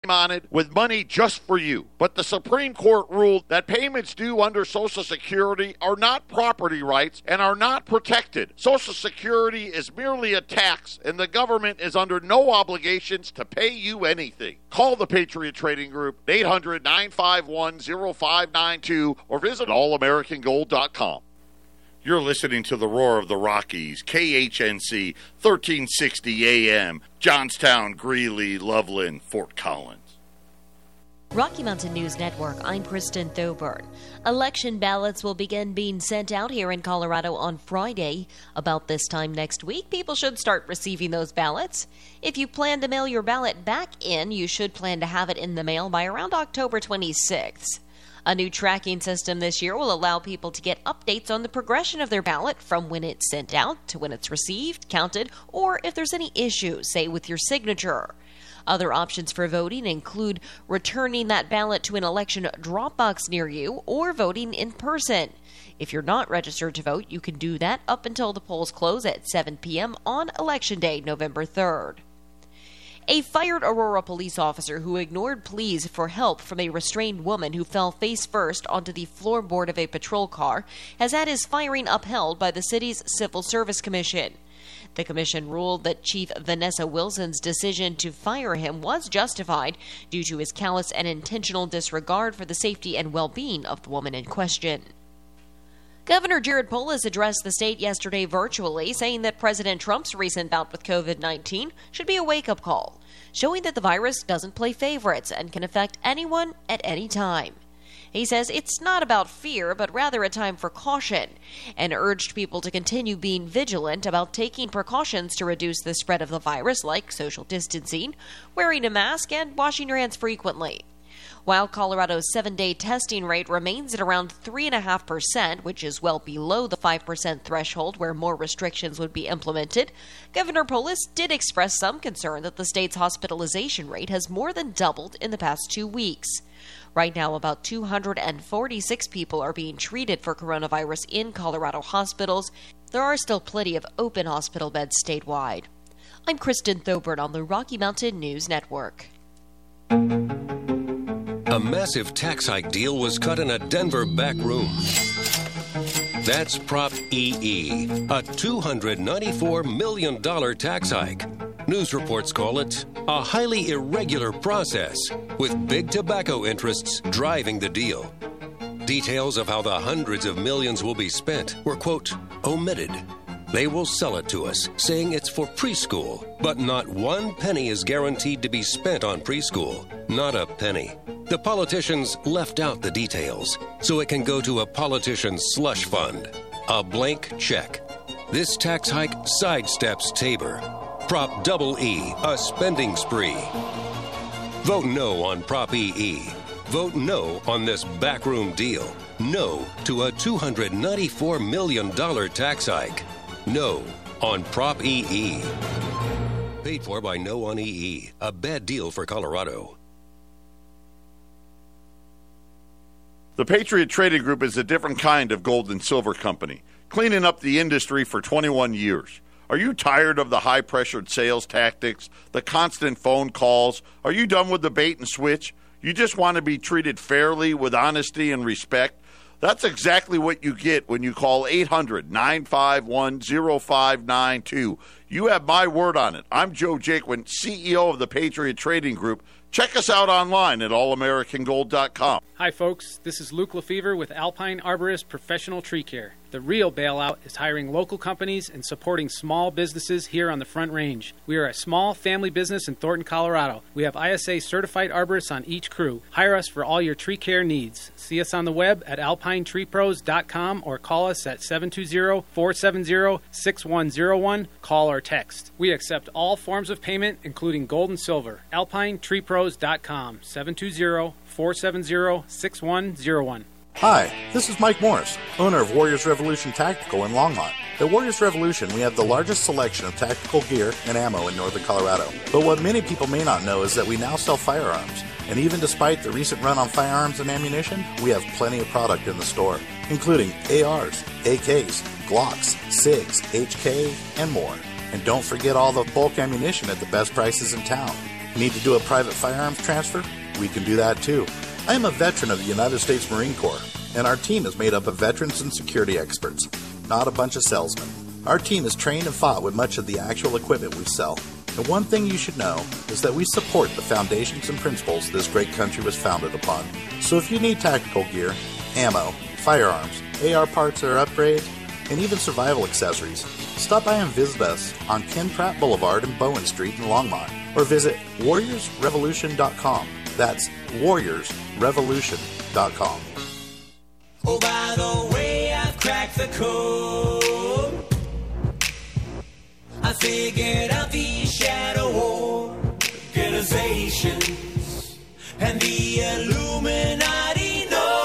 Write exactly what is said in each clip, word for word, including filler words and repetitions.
name on it with money just for you. But the Supreme Court ruled that payments due under Social Security are not property rights and are not protected. Social Security is merely a tax, and the government is under no obligations to pay you anything. Call the Patriot Trading Group, eight hundred, nine five one, oh five nine two, or visit all american gold dot com. You're listening to the Roar of the Rockies, K H N C, thirteen sixty A M, Johnstown, Greeley, Loveland, Fort Collins. Rocky Mountain News Network, I'm Kristen Thoburn. Election ballots will begin being sent out here in Colorado on Friday. About this time next week, people should start receiving those ballots. If you plan to mail your ballot back in, you should plan to have it in the mail by around October twenty-sixth. A new tracking system this year will allow people to get updates on the progression of their ballot from when it's sent out to when it's received, counted, or if there's any issues, say with your signature. Other options for voting include returning that ballot to an election drop box near you or voting in person. If you're not registered to vote, you can do that up until the polls close at seven p.m. on Election Day, November third. A fired Aurora police officer who ignored pleas for help from a restrained woman who fell face first onto the floorboard of a patrol car has had his firing upheld by the city's Civil Service Commission. The commission ruled that Chief Vanessa Wilson's decision to fire him was justified due to his callous and intentional disregard for the safety and well-being of the woman in question. Governor Jared Polis addressed the state yesterday virtually, saying that President Trump's recent bout with covid nineteen should be a wake-up call, showing that the virus doesn't play favorites and can affect anyone at any time. He says it's not about fear, but rather a time for caution, and urged people to continue being vigilant about taking precautions to reduce the spread of the virus, like social distancing, wearing a mask, and washing your hands frequently. While Colorado's seven-day testing rate remains at around three point five percent, which is well below the five percent threshold where more restrictions would be implemented, Governor Polis did express some concern that the state's hospitalization rate has more than doubled in the past two weeks. Right now, about two hundred forty-six people are being treated for coronavirus in Colorado hospitals. There are still plenty of open hospital beds statewide. I'm Kristen Thoburn on the Rocky Mountain News Network. A massive tax hike deal was cut in a Denver back room. That's Prop E E, a two hundred ninety-four million dollars tax hike. News reports call it a highly irregular process, with big tobacco interests driving the deal. Details of how the hundreds of millions will be spent were, quote, omitted. They will sell it to us, saying it's for preschool, but not one penny is guaranteed to be spent on preschool. Not a penny. The politicians left out the details, so it can go to a politician's slush fund. A blank check. This tax hike sidesteps Tabor. Prop Double E, a spending spree. Vote no on Prop E E. Vote no on this backroom deal. No to a two hundred ninety-four million dollars tax hike. No on Prop E E. Paid for by No on E E. A bad deal for Colorado. The Patriot Trading Group is a different kind of gold and silver company, cleaning up the industry for twenty-one years. Are you tired of the high-pressured sales tactics, the constant phone calls? Are you done with the bait and switch? You just want to be treated fairly with honesty and respect? That's exactly what you get when you call eight hundred, nine five one, oh five nine two. You have my word on it. I'm Joe Jaquin, C E O of the Patriot Trading Group. Check us out online at all american gold dot com. Hi, folks. This is Luke Lefevre with Alpine Arborist Professional Tree Care. The real bailout is hiring local companies and supporting small businesses here on the Front Range. We are a small family business in Thornton, Colorado. We have I S A certified arborists on each crew. Hire us for all your tree care needs. See us on the web at alpine tree pros dot com or call us at seven two zero, four seven zero, six one zero one. Call or text. We accept all forms of payment, including gold and silver. alpine tree pros dot com, seven two zero, four seven zero, six one zero one. Hi, this is Mike Morris, owner of Warriors Revolution Tactical in Longmont. At Warriors Revolution, we have the largest selection of tactical gear and ammo in northern Colorado. But what many people may not know is that we now sell firearms. And even despite the recent run on firearms and ammunition, we have plenty of product in the store, including A Rs, A Ks, Glocks, SIGs, H K, and more. And don't forget all the bulk ammunition at the best prices in town. Need to do a private firearms transfer? We can do that too. I am a veteran of the United States Marine Corps, and our team is made up of veterans and security experts, not a bunch of salesmen. Our team is trained and fought with much of the actual equipment we sell. And one thing you should know is that we support the foundations and principles this great country was founded upon. So if you need tactical gear, ammo, firearms, A R parts or upgrades, and even survival accessories, stop by and visit us on Ken Pratt Boulevard and Bowen Street in Longmont, or visit warriors revolution dot com. That's warriors revolution dot com. Oh, by the way, I've cracked the code. I figured out these shadow organizations, and the Illuminati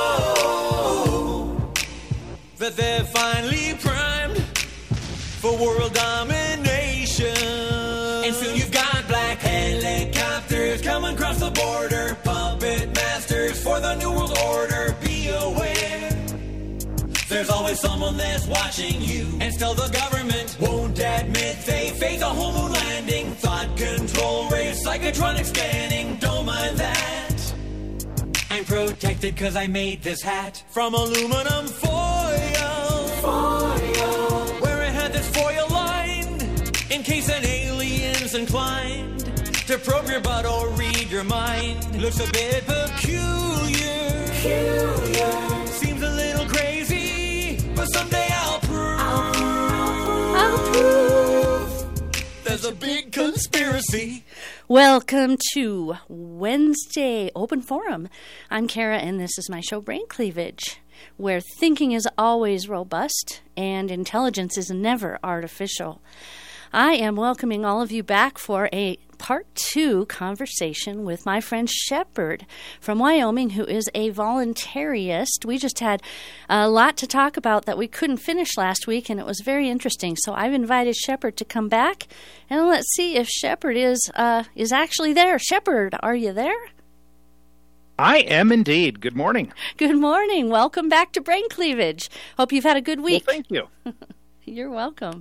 know that they're finally primed for world domination. And soon you've got black helicopters coming across the border, puppet masters for the New World Order. Be aware, there's always someone that's watching you, and still the government won't admit they fake a whole moon landing. Thought control, race, psychotronic scanning, don't mind that. I'm protected cause I made this hat from aluminum foil, foil, where it had this foil lined in case an alien's inclined to probe your butt or read your mind. Looks a bit peculiar, peculiar. Seems a little crazy, but someday I'll prove, I'll, I'll prove there's a big conspiracy. Welcome to Wednesday Open Forum. I'm Kara, and this is my show, Brain Cleavage, where thinking is always robust and intelligence is never artificial. I am welcoming all of you back for a part two conversation with my friend Shepard from Wyoming, who is a voluntarist. We just had a lot to talk about that we couldn't finish last week, and it was very interesting. So I've invited Shepard to come back, and let's see if Shepard is uh, is actually there. Shepard, are you there? I am indeed. Good morning. Good morning. Welcome back to Brain Cleavage. Hope you've had a good week. Well, thank you. You're welcome.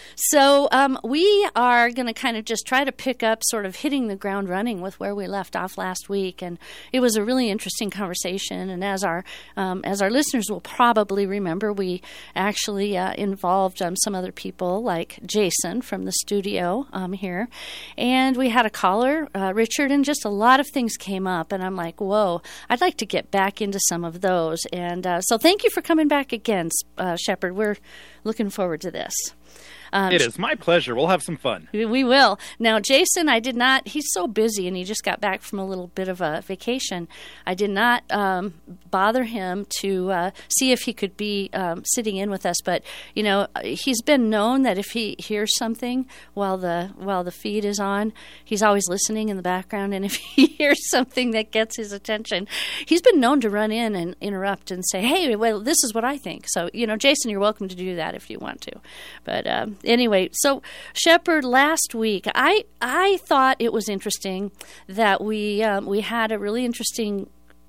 So um, we are going to kind of just try to pick up sort of hitting the ground running with where we left off last week. And it was a really interesting conversation. And as our um, as our listeners will probably remember, we actually uh, involved um, some other people like Jason from the studio um, here. And we had a caller, uh, Richard, and just a lot of things came up. And I'm like, whoa, I'd like to get back into some of those. And uh, so thank you for coming back again, uh, Shepard. We're looking forward to this. Um, it is my pleasure. We'll have some fun. We will. Now, Jason, I did not, he's so busy and he just got back from a little bit of a vacation. I did not um, bother him to uh, see if he could be um, sitting in with us. But, you know, he's been known that if he hears something while the while the feed is on, he's always listening in the background. And if he hears something that gets his attention, he's been known to run in and interrupt and say, hey, well, this is what I think. So, you know, Jason, you're welcome to do that if you want to. But um, anyway, so Shepard, last week, I I thought it was interesting that we um, we had a really interesting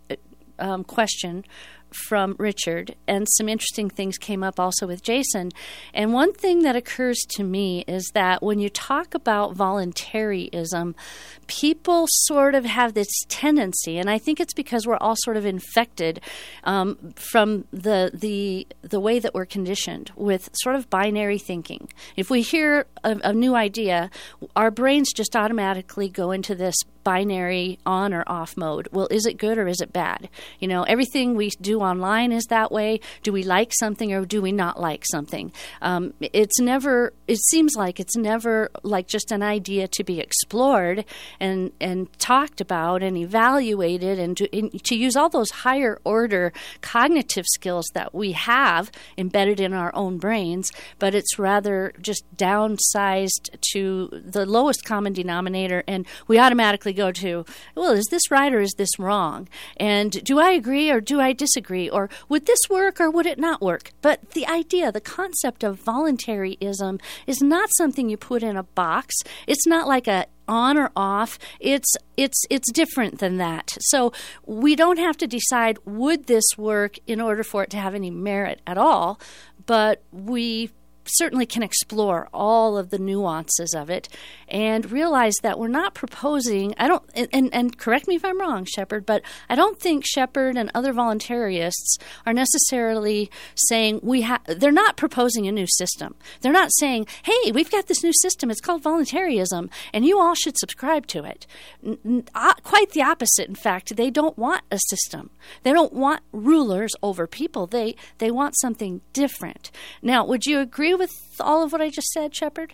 um, question from Richard, and some interesting things came up also with Jason. And one thing that occurs to me is that when you talk about voluntarism, people sort of have this tendency, and I think it's because we're all sort of infected um, from the the the way that we're conditioned with sort of binary thinking. If we hear a, a new idea, our brains just automatically go into this binary on or off mode. Well, is it good or is it bad? You know, everything we do online is that way. Do we like something or do we not like something? Um, it's never, it seems like it's never like just an idea to be explored and, and talked about and evaluated, and to, in, to use all those higher order cognitive skills that we have embedded in our own brains, but it's rather just downsized to the lowest common denominator, and we automatically go to, well, is this right or is this wrong? And do I agree or do I disagree? Or would this work or would it not work? But the idea, the concept of voluntarism is not something you put in a box. It's not like a on or off. It's it's it's different than that. So we don't have to decide, would this work in order for it to have any merit at all, but we certainly can explore all of the nuances of it and realize that we're not proposing, I don't, and, and correct me if I'm wrong, Shepard, but I don't think Shepard and other voluntarists are necessarily saying we have, they're not proposing a new system. They're not saying, hey, we've got this new system, it's called voluntarism, and you all should subscribe to it. N- n- uh, quite the opposite, in fact. They don't want a system. They don't want rulers over people. They, they want something different. Now, would you agree with all of what I just said, Shepard?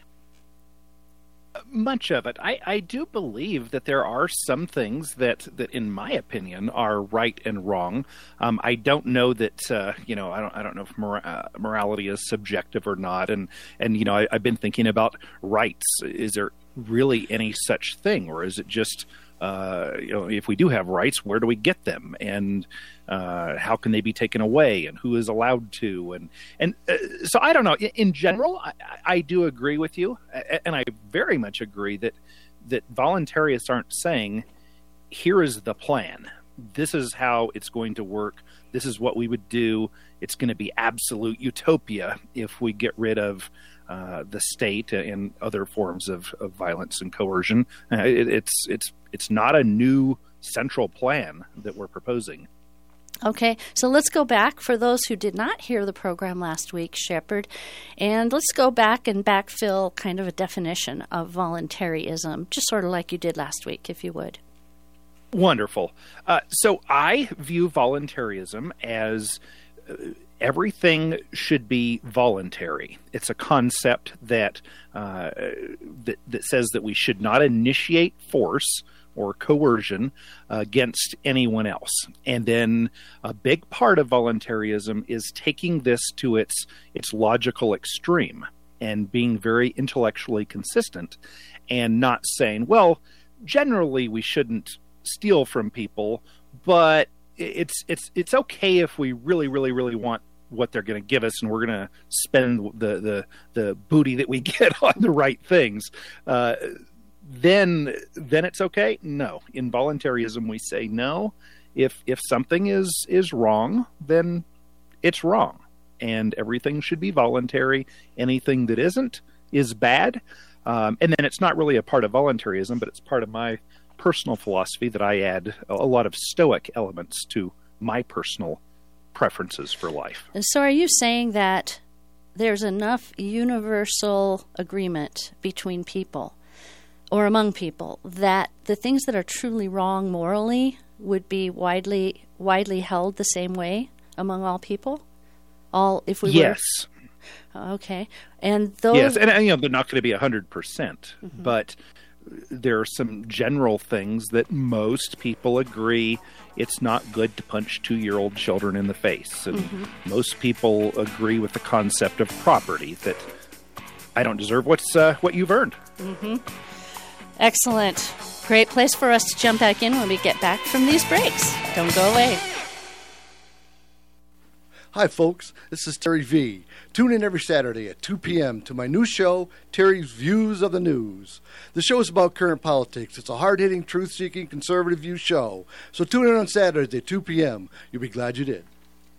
Much of it. I, I do believe that there are some things that, that, in my opinion, are right and wrong. Um, I don't know that uh, you know. I don't. I don't know if mor- uh, morality is subjective or not. And and you know, I, I've been thinking about rights. Is there really any such thing, or is it just uh, you know, if we do have rights, where do we get them, and uh, how can they be taken away, and who is allowed to, and and uh, so I don't know. In, in general, I, I do agree with you, and I very much agree that that voluntarists aren't saying, here is the plan. This is how it's going to work. This is what we would do. It's going to be absolute utopia if we get rid of uh, the state and other forms of, of violence and coercion. Uh, it, it's it's it's not a new central plan that we're proposing. Okay, so let's go back for those who did not hear the program last week, Shepard, and let's go back and backfill kind of a definition of voluntarism, just sort of like you did last week, if you would. Wonderful. Uh, so I view voluntarism as uh, everything should be voluntary. It's a concept that, uh, that that says that we should not initiate force or coercion uh, against anyone else. And then a big part of voluntarism is taking this to its its logical extreme and being very intellectually consistent and not saying, well, generally we shouldn't steal from people, but it's it's it's okay if we really, really, really want what they're going to give us, and we're going to spend the, the the booty that we get on the right things. Uh, then then it's okay? No. In voluntarism, we say no. If if something is is wrong, then it's wrong, and everything should be voluntary. Anything that isn't is bad. Um, and then it's not really a part of voluntarism, but it's part of my personal philosophy that I add a lot of Stoic elements to my personal preferences for life. And so are you saying that there's enough universal agreement between people or among people that the things that are truly wrong morally would be widely widely held the same way among all people? All if we yes. were Okay. And those Yes, and, and you know they're not going to be one hundred percent, mm-hmm. but there are some general things that most people agree it's not good to punch two-year-old children in the face. And mm-hmm. most people agree with the concept of property, that I don't deserve what's uh, what you've earned. Mm-hmm. Excellent. Great place for us to jump back in when we get back from these breaks. Don't go away. Hi, folks. This is Terry V. Tune in every Saturday at two p.m. to my new show, Terry's Views of the News. The show is about current politics. It's a hard-hitting, truth-seeking, conservative view show. So tune in on Saturdays at two p.m. You'll be glad you did.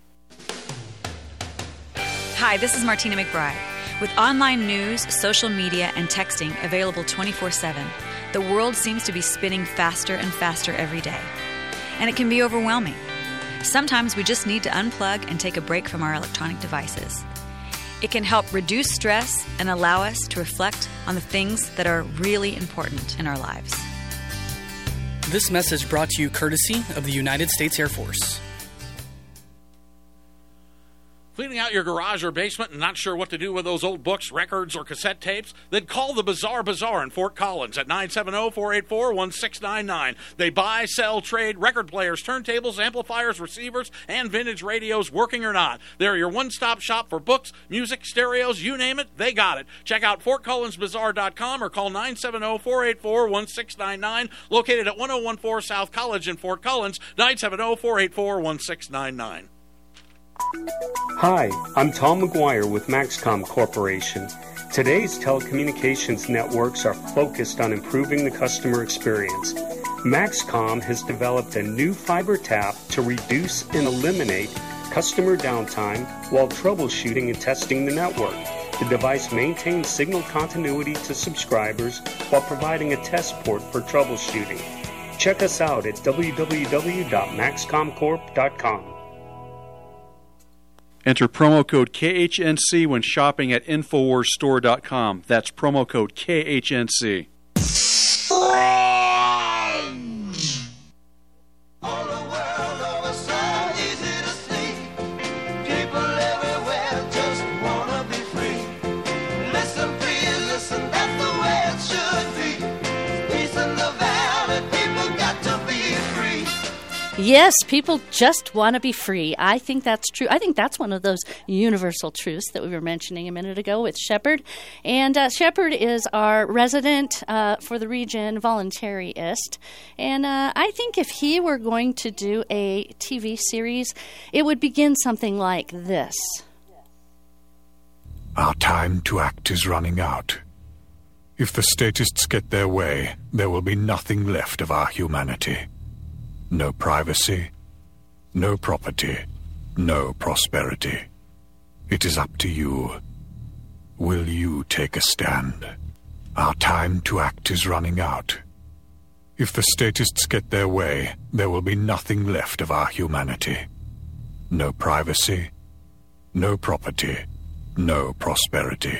Hi, this is Martina McBride. With online news, social media, and texting available twenty-four seven, the world seems to be spinning faster and faster every day. And it can be overwhelming. Sometimes we just need to unplug and take a break from our electronic devices. It can help reduce stress and allow us to reflect on the things that are really important in our lives. This message brought to you courtesy of the United States Air Force. Cleaning out your garage or basement and not sure what to do with those old books, records, or cassette tapes? Then call the Bizarre Bazaar in Fort Collins at nine seven zero, four eight four, one six nine nine. They buy, sell, trade record players, turntables, amplifiers, receivers, and vintage radios, working or not. They're your one-stop shop for books, music, stereos, you name it, they got it. Check out fort collins bazaar dot com or call nine seven zero, four eight four, one six nine nine. Located at one oh one four South College in Fort Collins, nine seven zero, four eight four, one six nine nine. Hi, I'm Tom McGuire with Maxcom Corporation. Today's telecommunications networks are focused on improving the customer experience. Maxcom has developed a new fiber tap to reduce and eliminate customer downtime while troubleshooting and testing the network. The device maintains signal continuity to subscribers while providing a test port for troubleshooting. Check us out at w w w dot maxcom corp dot com. Enter promo code K H N C when shopping at infowars store dot com. That's promo code K H N C. Yes, people just want to be free. I think that's true. I think that's one of those universal truths that we were mentioning a minute ago with Shepard. And uh, Shepard is our resident uh, for the region voluntarist. And uh, I think if he were going to do a T V series, it would begin something like this. Our time to act is running out. If the statists get their way, there will be nothing left of our humanity. No privacy, no property, no prosperity. It is up to you. Will you take a stand? Our time to act is running out. If the statists get their way, there will be nothing left of our humanity. No privacy, no property, no prosperity.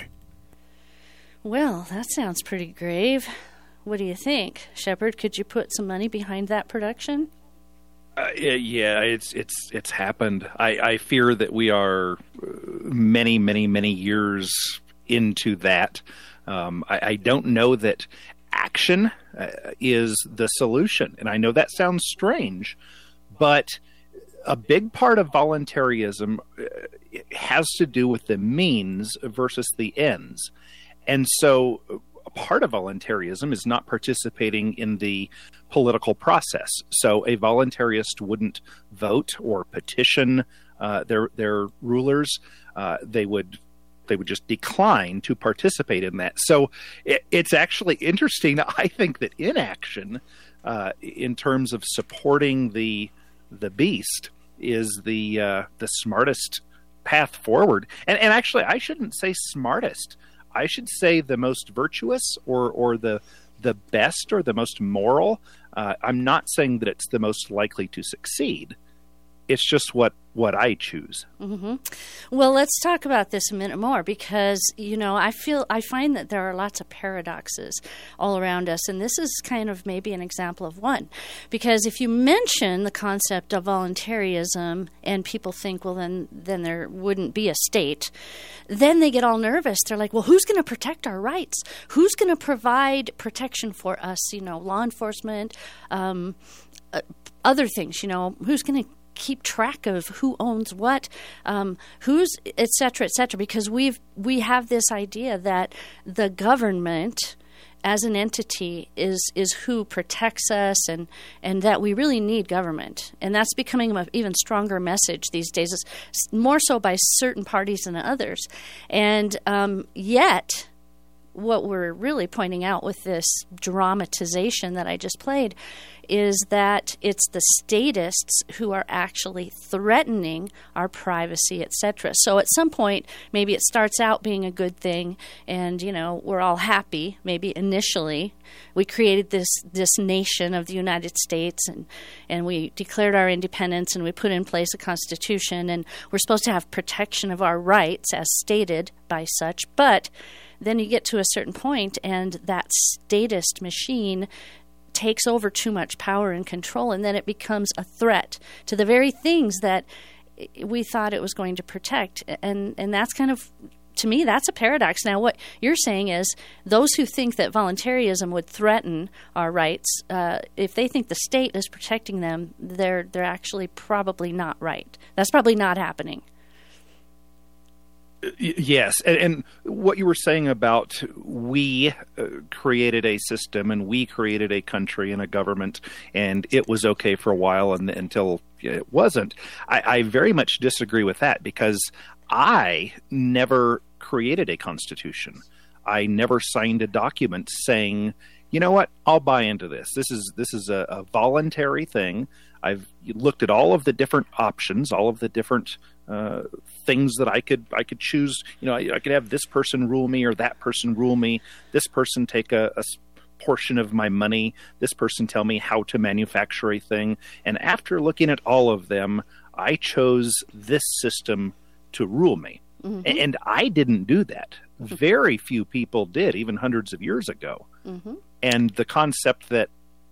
Well, that sounds pretty grave. What do you think, Shepard? Could you put some money behind that production? Uh, yeah, it's it's it's happened. I, I fear that we are many, many, many years into that. Um, I, I don't know that action uh, is the solution, and I know that sounds strange, but a big part of voluntarism has to do with the means versus the ends, and so part of voluntarism is not participating in the political process. So a voluntarist wouldn't vote or petition uh, their their rulers. Uh, they would they would just decline to participate in that. So it, it's actually interesting. I think that inaction, uh, in terms of supporting the the beast, is the uh, the smartest path forward. And and actually, I shouldn't say smartest. I should say the most virtuous or, or the the best or the most moral. Uh, I'm not saying that it's the most likely to succeed. It's just what, what I choose. Mm-hmm. Well, let's talk about this a minute more because, you know, I feel I find that there are lots of paradoxes all around us, and this is kind of maybe an example of one. Because if you mention the concept of voluntarism and people think, well, then then there wouldn't be a state, then they get all nervous. They're like, well, who's going to protect our rights? Who's going to provide protection for us? You know, law enforcement, um, uh, other things, you know, who's going to keep track of who owns what, um, who's, et cetera, et cetera, because we've we have this idea that the government as an entity is is who protects us, and and that we really need government, and that's becoming an even stronger message these days, more so by certain parties than others, and um, yet. What we're really pointing out with this dramatization that I just played is that it's the statists who are actually threatening our privacy, et cetera. So at some point, maybe it starts out being a good thing, and you know we're all happy. Maybe initially, we created this this nation of the United States, and and we declared our independence, and we put in place a constitution, and we're supposed to have protection of our rights as stated by such, but then you get to a certain point, and that statist machine takes over too much power and control, and then it becomes a threat to the very things that we thought it was going to protect. And and that's kind of, to me, that's a paradox. Now, what you're saying is those who think that voluntarism would threaten our rights, uh, if they think the state is protecting them, they're they're actually probably not right. That's probably not happening. Yes, and, and what you were saying about we uh, created a system and we created a country and a government, and it was okay for a while and, until it wasn't, I, I very much disagree with that, because I never created a constitution. I never signed a document saying, you know what, I'll buy into this. This is this is a, a voluntary thing. I've looked at all of the different options, all of the different uh, things that I could I could choose. You know, I, I could have this person rule me or that person rule me. This person take a, a portion of my money. This person tell me how to manufacture a thing. And after looking at all of them, I chose this system to rule me. Mm-hmm. And I didn't do that. Very few people did, even hundreds of years ago. Mm-hmm. And the concept that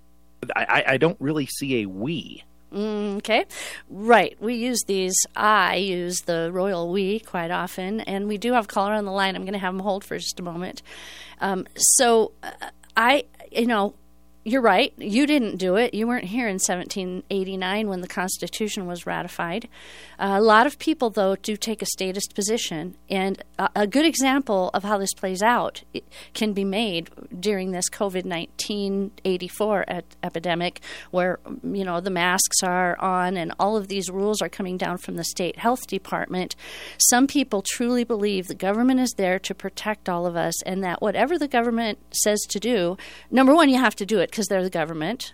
I, I don't really see a we. Mm, okay. Right. We use these. I use the royal we quite often. And we do have a caller on the line. I'm going to have him hold for just a moment. Um, so uh, I, you know, you're right. You didn't do it. You weren't here in seventeen eighty-nine when the Constitution was ratified. Uh, a lot of people, though, do take a statist position. And a, a good example of how this plays out it can be made during this COVID nineteen eighty-four et- epidemic where, you know, the masks are on and all of these rules are coming down from the state health department. Some people truly believe the government is there to protect all of us and that whatever the government says to do, number one, you have to do it because they're the government.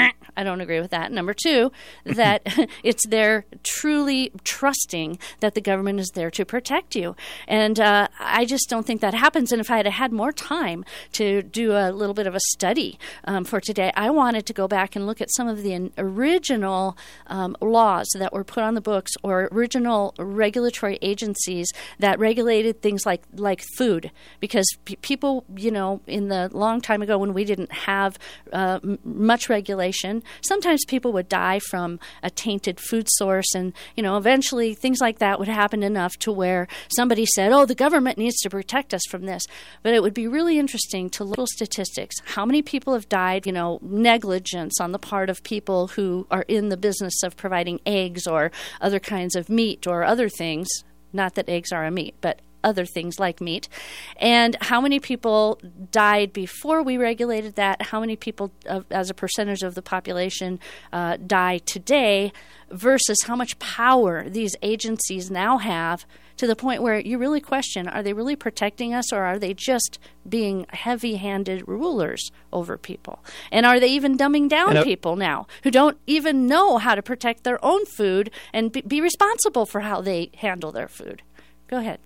I don't agree with that. Number two, that it's they're truly trusting that the government is there to protect you. And uh, I just don't think that happens. And if I had had more time to do a little bit of a study um, for today, I wanted to go back and look at some of the original um, laws that were put on the books or original regulatory agencies that regulated things like, like food. Because p- people, you know, in the long time ago when we didn't have uh, m- much regulation, sometimes people would die from a tainted food source, and you know, eventually things like that would happen enough to where somebody said, "Oh, the government needs to protect us from this." But it would be really interesting to look at statistics. How many people have died? You know, negligence on the part of people who are in the business of providing eggs or other kinds of meat or other things. Not that eggs are a meat, but other things like meat, and how many people died before we regulated that, how many people uh, as a percentage of the population uh, die today versus how much power these agencies now have to the point where you really question, are they really protecting us or are they just being heavy-handed rulers over people? And are they even dumbing down uh, people now who don't even know how to protect their own food and be, be responsible for how they handle their food? Go ahead.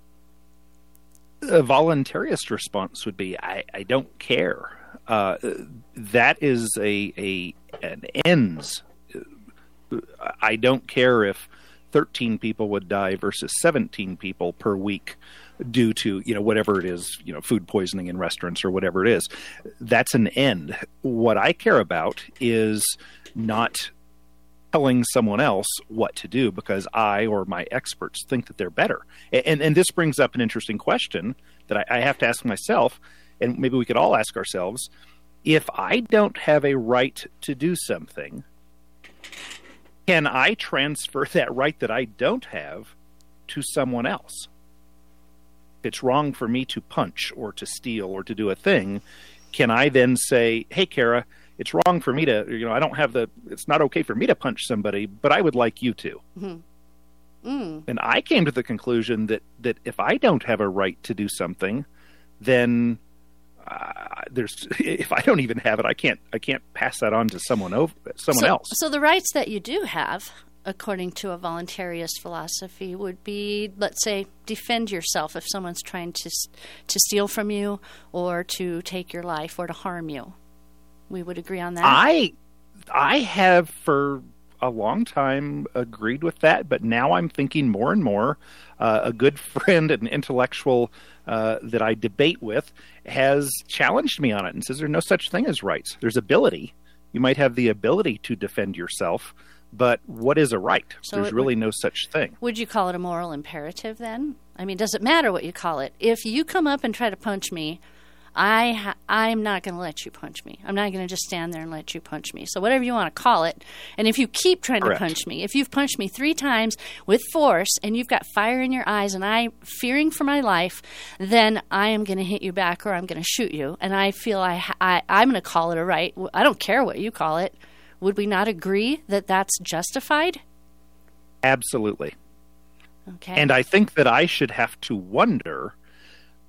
A voluntarist response would be, I, I don't care. Uh, that is a, a an ends. I don't care if thirteen people would die versus seventeen people per week due to, you know, whatever it is, you know, food poisoning in restaurants or whatever it is. That's an end. What I care about is not telling someone else what to do because I or my experts think that they're better. And and this brings up an interesting question that I, I have to ask myself, and maybe we could all ask ourselves, if I don't have a right to do something, can I transfer that right that I don't have to someone else? If it's wrong for me to punch or to steal or to do a thing, can I then say, hey, Kara, it's wrong for me to, you know, I don't have the, it's not okay for me to punch somebody, but I would like you to. Mm-hmm. Mm. And I came to the conclusion that, that if I don't have a right to do something, then uh, there's, if I don't even have it, I can't, I can't pass that on to someone over, someone so, else. So the rights that you do have, according to a voluntarist philosophy, would be, let's say, defend yourself if someone's trying to to steal from you or to take your life or to harm you. We would agree on that. I I have for a long time agreed with that, but now I'm thinking more and more. Uh, a good friend, an intellectual uh, that I debate with, has challenged me on it and says there's no such thing as rights. There's ability. You might have the ability to defend yourself, but what is a right? So there's it, really no such thing. Would you call it a moral imperative then? I mean, does it matter what you call it? If you come up and try to punch me, I ha- I'm not going to let you punch me. I'm not going to just stand there and let you punch me. So whatever you want to call it. And if you keep trying Correct. to punch me, if you've punched me three times with force and you've got fire in your eyes and I'm fearing for my life, then I am going to hit you back or I'm going to shoot you. And I feel I, ha- I I'm going to call it a right. I don't care what you call it. Would we not agree that that's justified? Absolutely. Okay. And I think that I should have to wonder,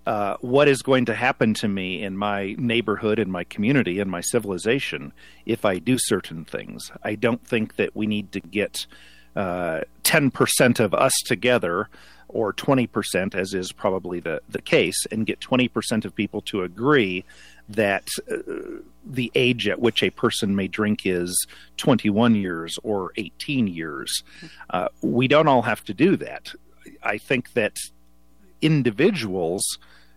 uh, what is going to happen to me in my neighborhood, in my community, in my civilization if I do certain things. I don't think that we need to get uh, ten percent of us together, or twenty percent, as is probably the, the case, and get twenty percent of people to agree that uh, the age at which a person may drink is twenty-one years or eighteen years. Uh, we don't all have to do that. I think that individuals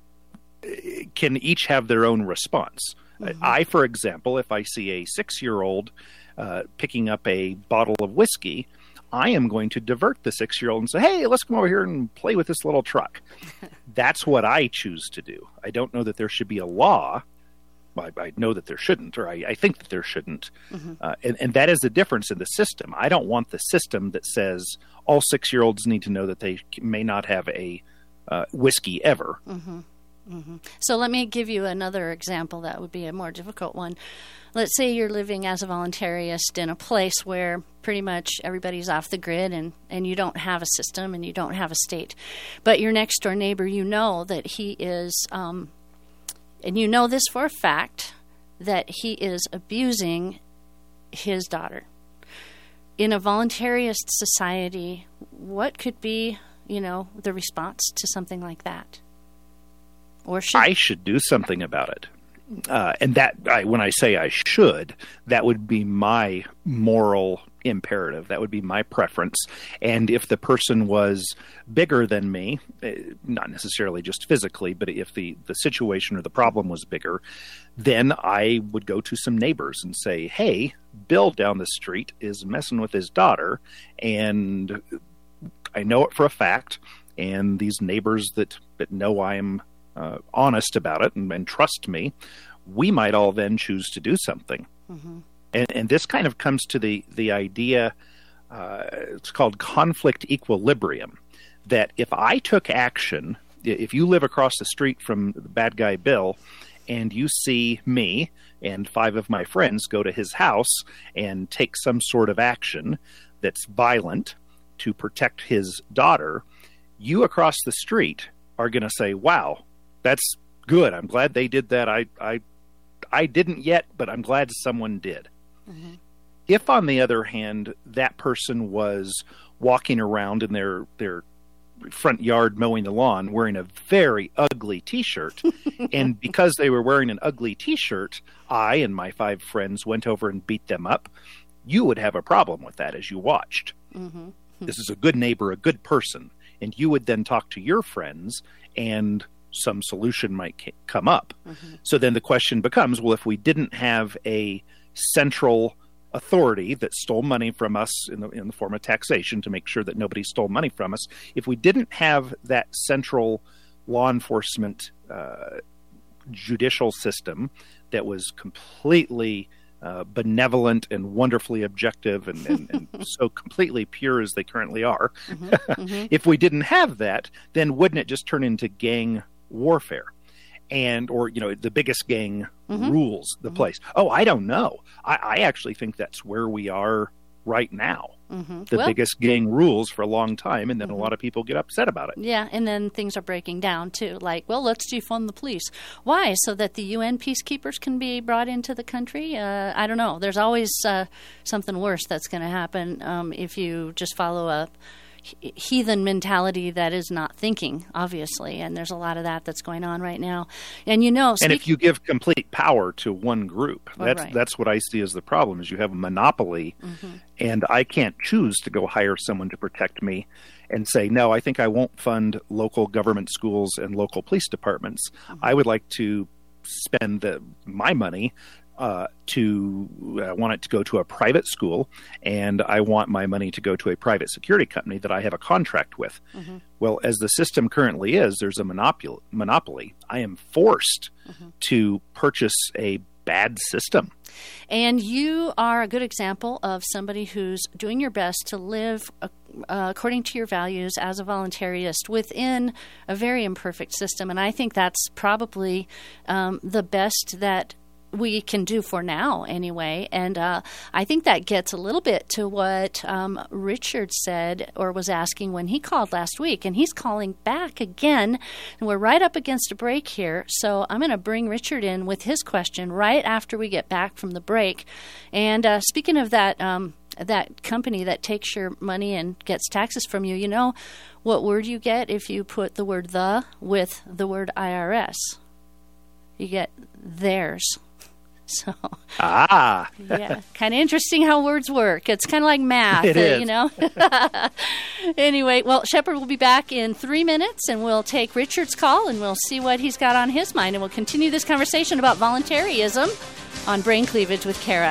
can each have their own response. Mm-hmm. I, for example, if I see a six-year-old uh, picking up a bottle of whiskey, I am going to divert the six-year-old and say, hey, let's come over here and play with this little truck. That's what I choose to do. I don't know that there should be a law. I, I know that there shouldn't, or I, I think that there shouldn't. Mm-hmm. Uh, and, and that is the difference in the system. I don't want the system that says all six-year-olds need to know that they may not have a uh, whiskey ever. Mm-hmm. Mm-hmm. So let me give you another example that would be a more difficult one. Let's say you're living as a voluntarist in a place where pretty much everybody's off the grid and, and you don't have a system and you don't have a state. But your next door neighbor, you know that he is, um, and you know this for a fact, that he is abusing his daughter. In a voluntarist society, what could be, you know, the response to something like that? Or should I should do something about it. Uh, and that, I, when I say I should, that would be my moral imperative. That would be my preference. And if the person was bigger than me, not necessarily just physically, but if the, the situation or the problem was bigger, then I would go to some neighbors and say, hey, Bill down the street is messing with his daughter, and I know it for a fact, and these neighbors that, that know I am Uh, honest about it and, and trust me, we might all then choose to do something. Mm-hmm. And, and this kind of comes to the, the idea, uh, it's called conflict equilibrium, that if I took action, if you live across the street from the bad guy Bill, and you see me and five of my friends go to his house and take some sort of action that's violent to protect his daughter, you across the street are going to say, wow, that's good. I'm glad they did that. I I, I didn't yet, but I'm glad someone did. Mm-hmm. If, on the other hand, that person was walking around in their, their front yard mowing the lawn wearing a very ugly T-shirt, and because they were wearing an ugly T-shirt, I and my five friends went over and beat them up, you would have a problem with that as you watched. Mm-hmm. This is a good neighbor, a good person. And you would then talk to your friends, and some solution might come up. Mm-hmm. So then the question becomes, well, if we didn't have a central authority that stole money from us in the, in the form of taxation to make sure that nobody stole money from us, if we didn't have that central law enforcement uh, judicial system that was completely uh, benevolent and wonderfully objective and, and, and so completely pure as they currently are, mm-hmm. Mm-hmm. if we didn't have that, then wouldn't it just turn into gang warfare? And, or, you know, the biggest gang mm-hmm. rules the mm-hmm. place. Oh, I don't know. I, I actually think that's where we are right now. Mm-hmm. The well, biggest gang rules for a long time, and then mm-hmm. a lot of people get upset about it. Yeah, and then things are breaking down, too. Like, well, let's defund the police. Why? So that the U N peacekeepers can be brought into the country? Uh, I don't know. There's always uh, something worse that's going to happen um, if you just follow a heathen mentality that is not thinking, obviously, and there's a lot of that that's going on right now. And you know, and if you give complete power to one group, oh, that's right. that's what I see as the problem: is you have a monopoly, mm-hmm. and I can't choose to go hire someone to protect me and say, no, I think I won't fund local government schools and local police departments. Mm-hmm. I would like to spend the, my money. Uh, to I want it to go to a private school, and I want my money to go to a private security company that I have a contract with. Mm-hmm. Well, as the system currently is, there's a monopoly. Monopoly. I am forced mm-hmm. to purchase a bad system. And you are a good example of somebody who's doing your best to live uh, according to your values as a voluntarist within a very imperfect system. And I think that's probably um, the best that we can do for now anyway. And uh, I think that gets a little bit to what um, Richard said or was asking when he called last week. And he's calling back again. And we're right up against a break here. So I'm going to bring Richard in with his question right after we get back from the break. And uh, speaking of that, um, that company that takes your money and gets taxes from you, you know what word you get if you put the word the with the word I R S? You get theirs. So ah, yeah, kind of interesting how words work. It's kind of like math, it uh, is. you know. Anyway, well, Shepard will be back in three minutes, and we'll take Richard's call, and we'll see what he's got on his mind, and we'll continue this conversation about voluntarism on Brain Cleavage with Kara.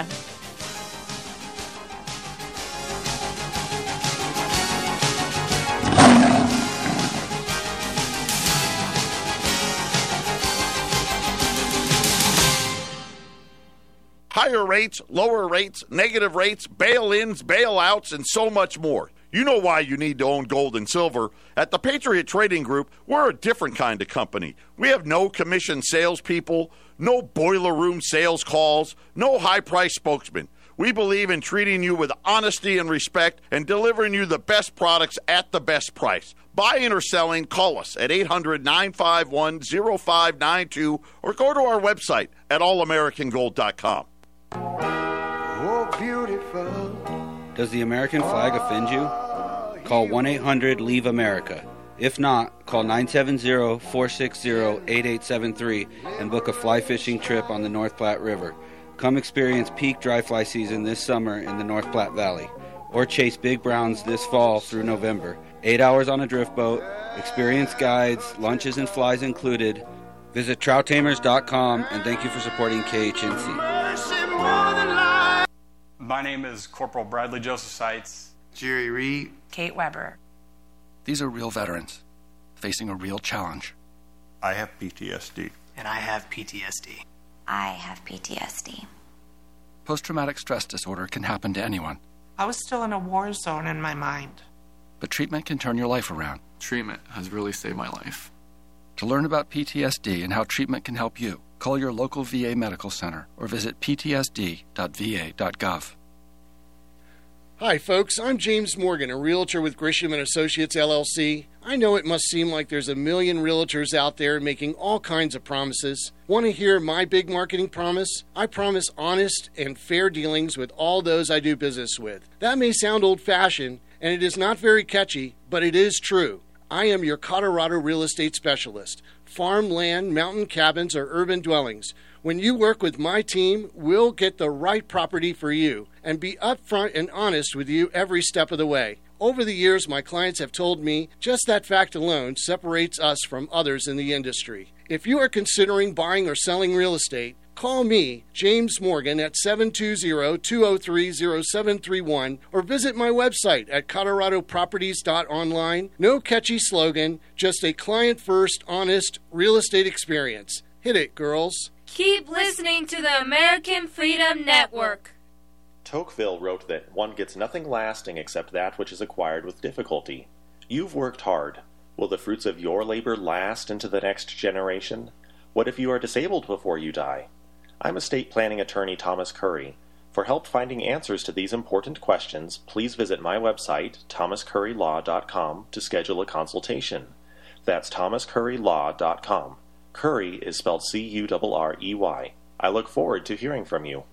Higher rates, lower rates, negative rates, bail-ins, bailouts, and so much more. You know why you need to own gold and silver. At the Patriot Trading Group, we're a different kind of company. We have no commission salespeople, no boiler room sales calls, no high-price spokesmen. We believe in treating you with honesty and respect and delivering you the best products at the best price. Buying or selling, call us at eight hundred, nine five one, oh five nine two or go to our website at all american gold dot com. Oh, beautiful. Does the American flag offend you? Call one eight hundred leave America. If not, call nine seven zero, four six zero, eight eight seven three and book a fly fishing trip on the North Platte River. Come experience peak dry fly season this summer in the North Platte Valley. Or chase big browns this fall through November. Eight hours on a drift boat, experienced guides, lunches and flies included. Visit trout tamers dot com and thank you for supporting K H N C. My name is Corporal Bradley Joseph Seitz. Jerry Reed. Kate Weber. These are real veterans facing a real challenge. I have P T S D. And I have P T S D. I have P T S D. Post-traumatic stress disorder can happen to anyone. I was still in a war zone in my mind. But treatment can turn your life around. Treatment has really saved my life. To learn about P T S D and how treatment can help you, call your local V A medical center or visit p t s d dot v a dot gov. Hi, folks. I'm James Morgan, a realtor with Grisham and Associates, L L C. I know it must seem like there's a million realtors out there making all kinds of promises. Want to hear my big marketing promise? I promise honest and fair dealings with all those I do business with. That may sound old-fashioned, and it is not very catchy, but it is true. I am your Colorado real estate specialist. Farm, land, mountain cabins, or urban dwellings. When you work with my team, we'll get the right property for you and be upfront and honest with you every step of the way. Over the years, my clients have told me just that fact alone separates us from others in the industry. If you are considering buying or selling real estate, call me, James Morgan, at seven two zero, two zero three, zero seven three one or visit my website at colorado properties dot online. No catchy slogan, just a client-first, honest real estate experience. Hit it, girls. Keep listening to the American Freedom Network. Tocqueville wrote that one gets nothing lasting except that which is acquired with difficulty. You've worked hard. Will the fruits of your labor last into the next generation? What if you are disabled before you die? I'm estate planning attorney Thomas Curry. For help finding answers to these important questions, please visit my website, thomas curry law dot com, to schedule a consultation. That's thomas curry law dot com. Curry is spelled C U R R E Y. I look forward to hearing from you.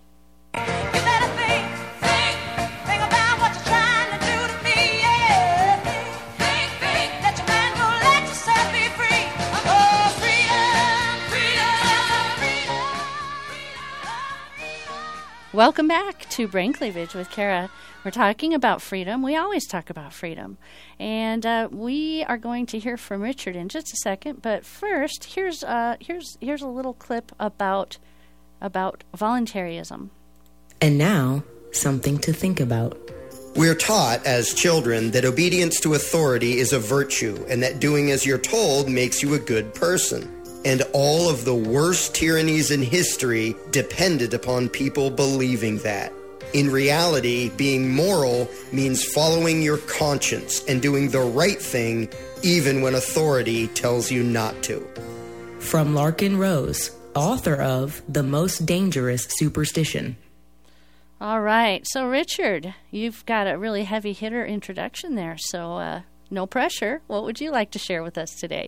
Welcome back to Brain Cleavage with Kara. We're talking about freedom. We always talk about freedom. And uh, we are going to hear from Richard in just a second. But first, here's uh, here's here's a little clip about about voluntarism. And now, something to think about. We're taught as children that obedience to authority is a virtue and that doing as you're told makes you a good person. And all of the worst tyrannies in history depended upon people believing that. In reality, being moral means following your conscience and doing the right thing even when authority tells you not to. From Larkin Rose, author of The Most Dangerous Superstition. All right. So, Richard, you've got a really heavy hitter introduction there, so uh, no pressure. What would you like to share with us today?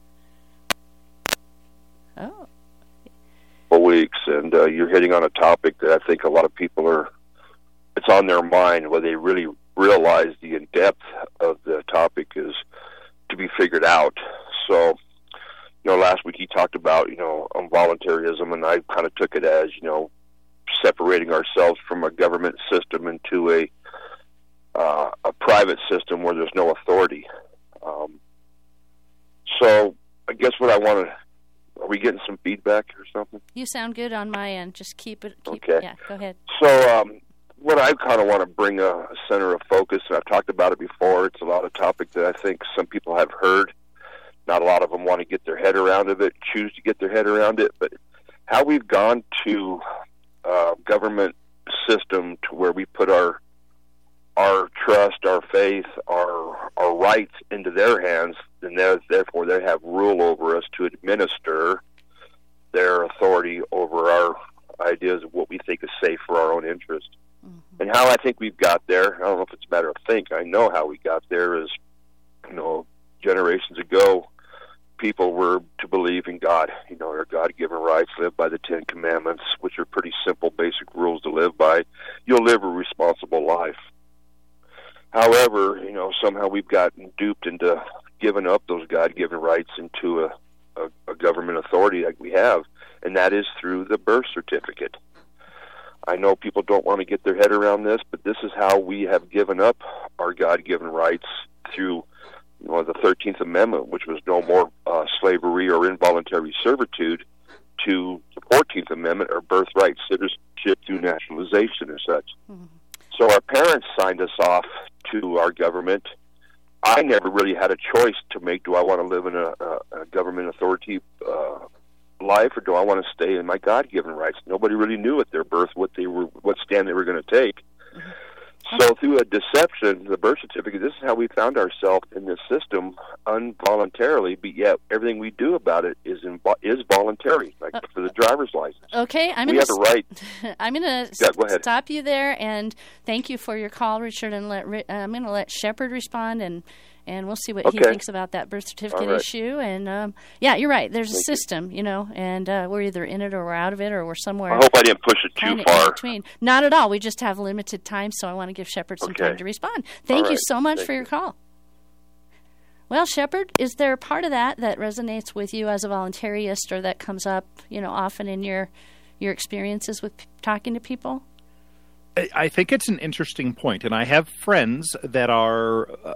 Oh. Weeks, and uh, you're hitting on a topic that I think a lot of people are, it's on their mind, whether they really realize the in-depth of the topic is to be figured out. So, you know, last week he talked about, you know, um, voluntarism, and I kind of took it as, you know, separating ourselves from a government system into a uh, a private system where there's no authority. Um, so I guess what I want to, are we getting some feedback or something? You sound good on my end. Just keep it. Keep, okay. Yeah, go ahead. So um, what I kind of want to bring a, a center of focus, and I've talked about it before, it's a lot of topic that I think some people have heard. Not a lot of them want to get their head around of it, choose to get their head around it, but how we've gone to uh, government system to where we put our our trust, our faith, our our rights into their hands, and therefore they have rule over us to administer their authority over our ideas of what we think is safe for our own interest. Mm-hmm. And how I think we've got there, I don't know if it's a matter of think, I know how we got there is, you know, generations ago, people were to believe in God, you know, their God-given rights, live by the Ten Commandments, which are pretty simple, basic rules to live by. You'll live a responsible life. However, you know, somehow we've gotten duped into giving up those God-given rights into a, a, a government authority like we have, and that is through the birth certificate. I know people don't want to get their head around this, but this is how we have given up our God-given rights through, you know, the thirteenth Amendment, which was no more uh, slavery or involuntary servitude, to the fourteenth Amendment, or birthright citizenship through naturalization and such. Mm-hmm. So our parents signed us off to our government. I never really had a choice to make, do I want to live in a, a, a government authority uh, life, or do I want to stay in my God-given rights? Nobody really knew at their birth what they were, what stand they were going to take. Mm-hmm. So through a deception, the birth certificate, this is how we found ourselves in this system involuntarily, but yet everything we do about it is in, is voluntary, like uh, for the driver's license. Okay, I'm we gonna have a right. I'm going to yeah, stop you there, and thank you for your call, Richard. And let uh, I'm going to let Shepard respond, and and we'll see what okay. he thinks about that birth certificate right. issue. And um, yeah, you're right. There's thank a system, you, you know, and uh, we're either in it or we're out of it, or we're somewhere. I hope I didn't push it too far. In between. Not at all. We just have limited time, so I want to give Shepard some okay. time to respond. Thank right. you so much thank for your you. call. Well, Shepard, is there a part of that that resonates with you as a voluntarist, or that comes up, you know, often in your your experiences with p- talking to people? I, I think it's an interesting point, and I have friends that are uh,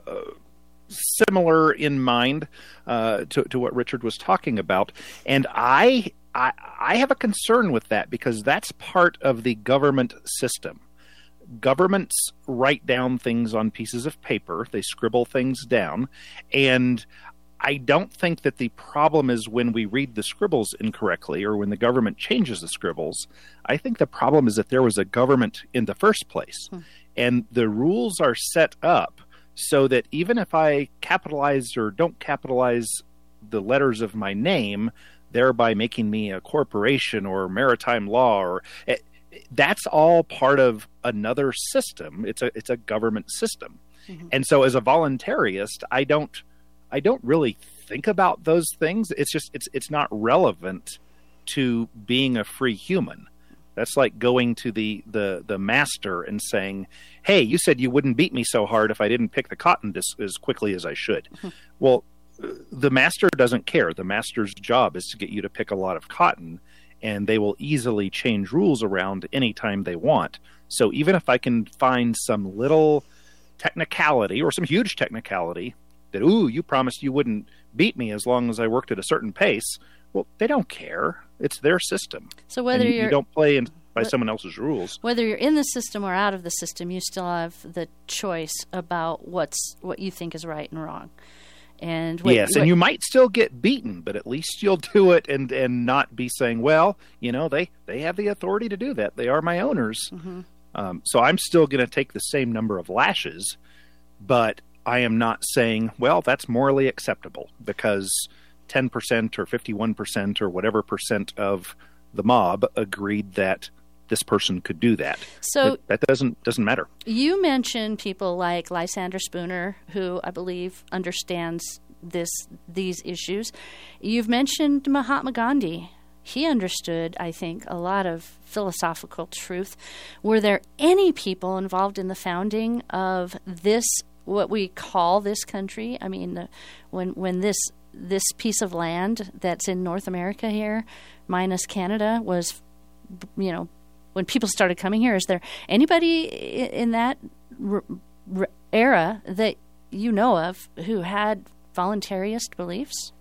similar in mind uh, to, to what Richard was talking about, and I, I I have a concern with that because that's part of the government system. Governments write down things on pieces of paper. They scribble things down. And I don't think that the problem is when we read the scribbles incorrectly or when the government changes the scribbles. I think the problem is that there was a government in the first place. Hmm. And the rules are set up so that even if I capitalize or don't capitalize the letters of my name, thereby making me a corporation or maritime law, or that's all part of another system. It's a it's a government system. Mm-hmm. And so as a voluntarist, I don't I don't really think about those things. It's just it's it's not relevant to being a free human. That's like going to the the the master and saying, "Hey, you said you wouldn't beat me so hard if I didn't pick the cotton as, as quickly as I should." Mm-hmm. Well, the master doesn't care. The master's job is to get you to pick a lot of cotton, and they will easily change rules around anytime they want. So even if I can find some little technicality or some huge technicality that, ooh, you promised you wouldn't beat me as long as I worked at a certain pace, well, they don't care. It's their system. So whether and you're, you don't play in, by someone else's rules. Whether you're in the system or out of the system, you still have the choice about what's what you think is right and wrong. And what, yes, what, and you might still get beaten, but at least you'll do it and, and not be saying, well, you know, they, they have the authority to do that. They are my owners. Mm-hmm. Um, so I'm still going to take the same number of lashes, but I am not saying, well, that's morally acceptable, because ten percent or fifty-one percent or whatever percent of the mob agreed that this person could do that. So that, that doesn't doesn't matter. You mentioned people like Lysander Spooner, who I believe understands this these issues. You've mentioned Mahatma Gandhi. He understood, I think, a lot of philosophical truth. Were there any people involved in the founding of this, what we call this country? I mean, the, when when this this piece of land that's in North America here, minus Canada, was, you know, when people started coming here, is there anybody in that r- r- era that you know of who had voluntarist beliefs?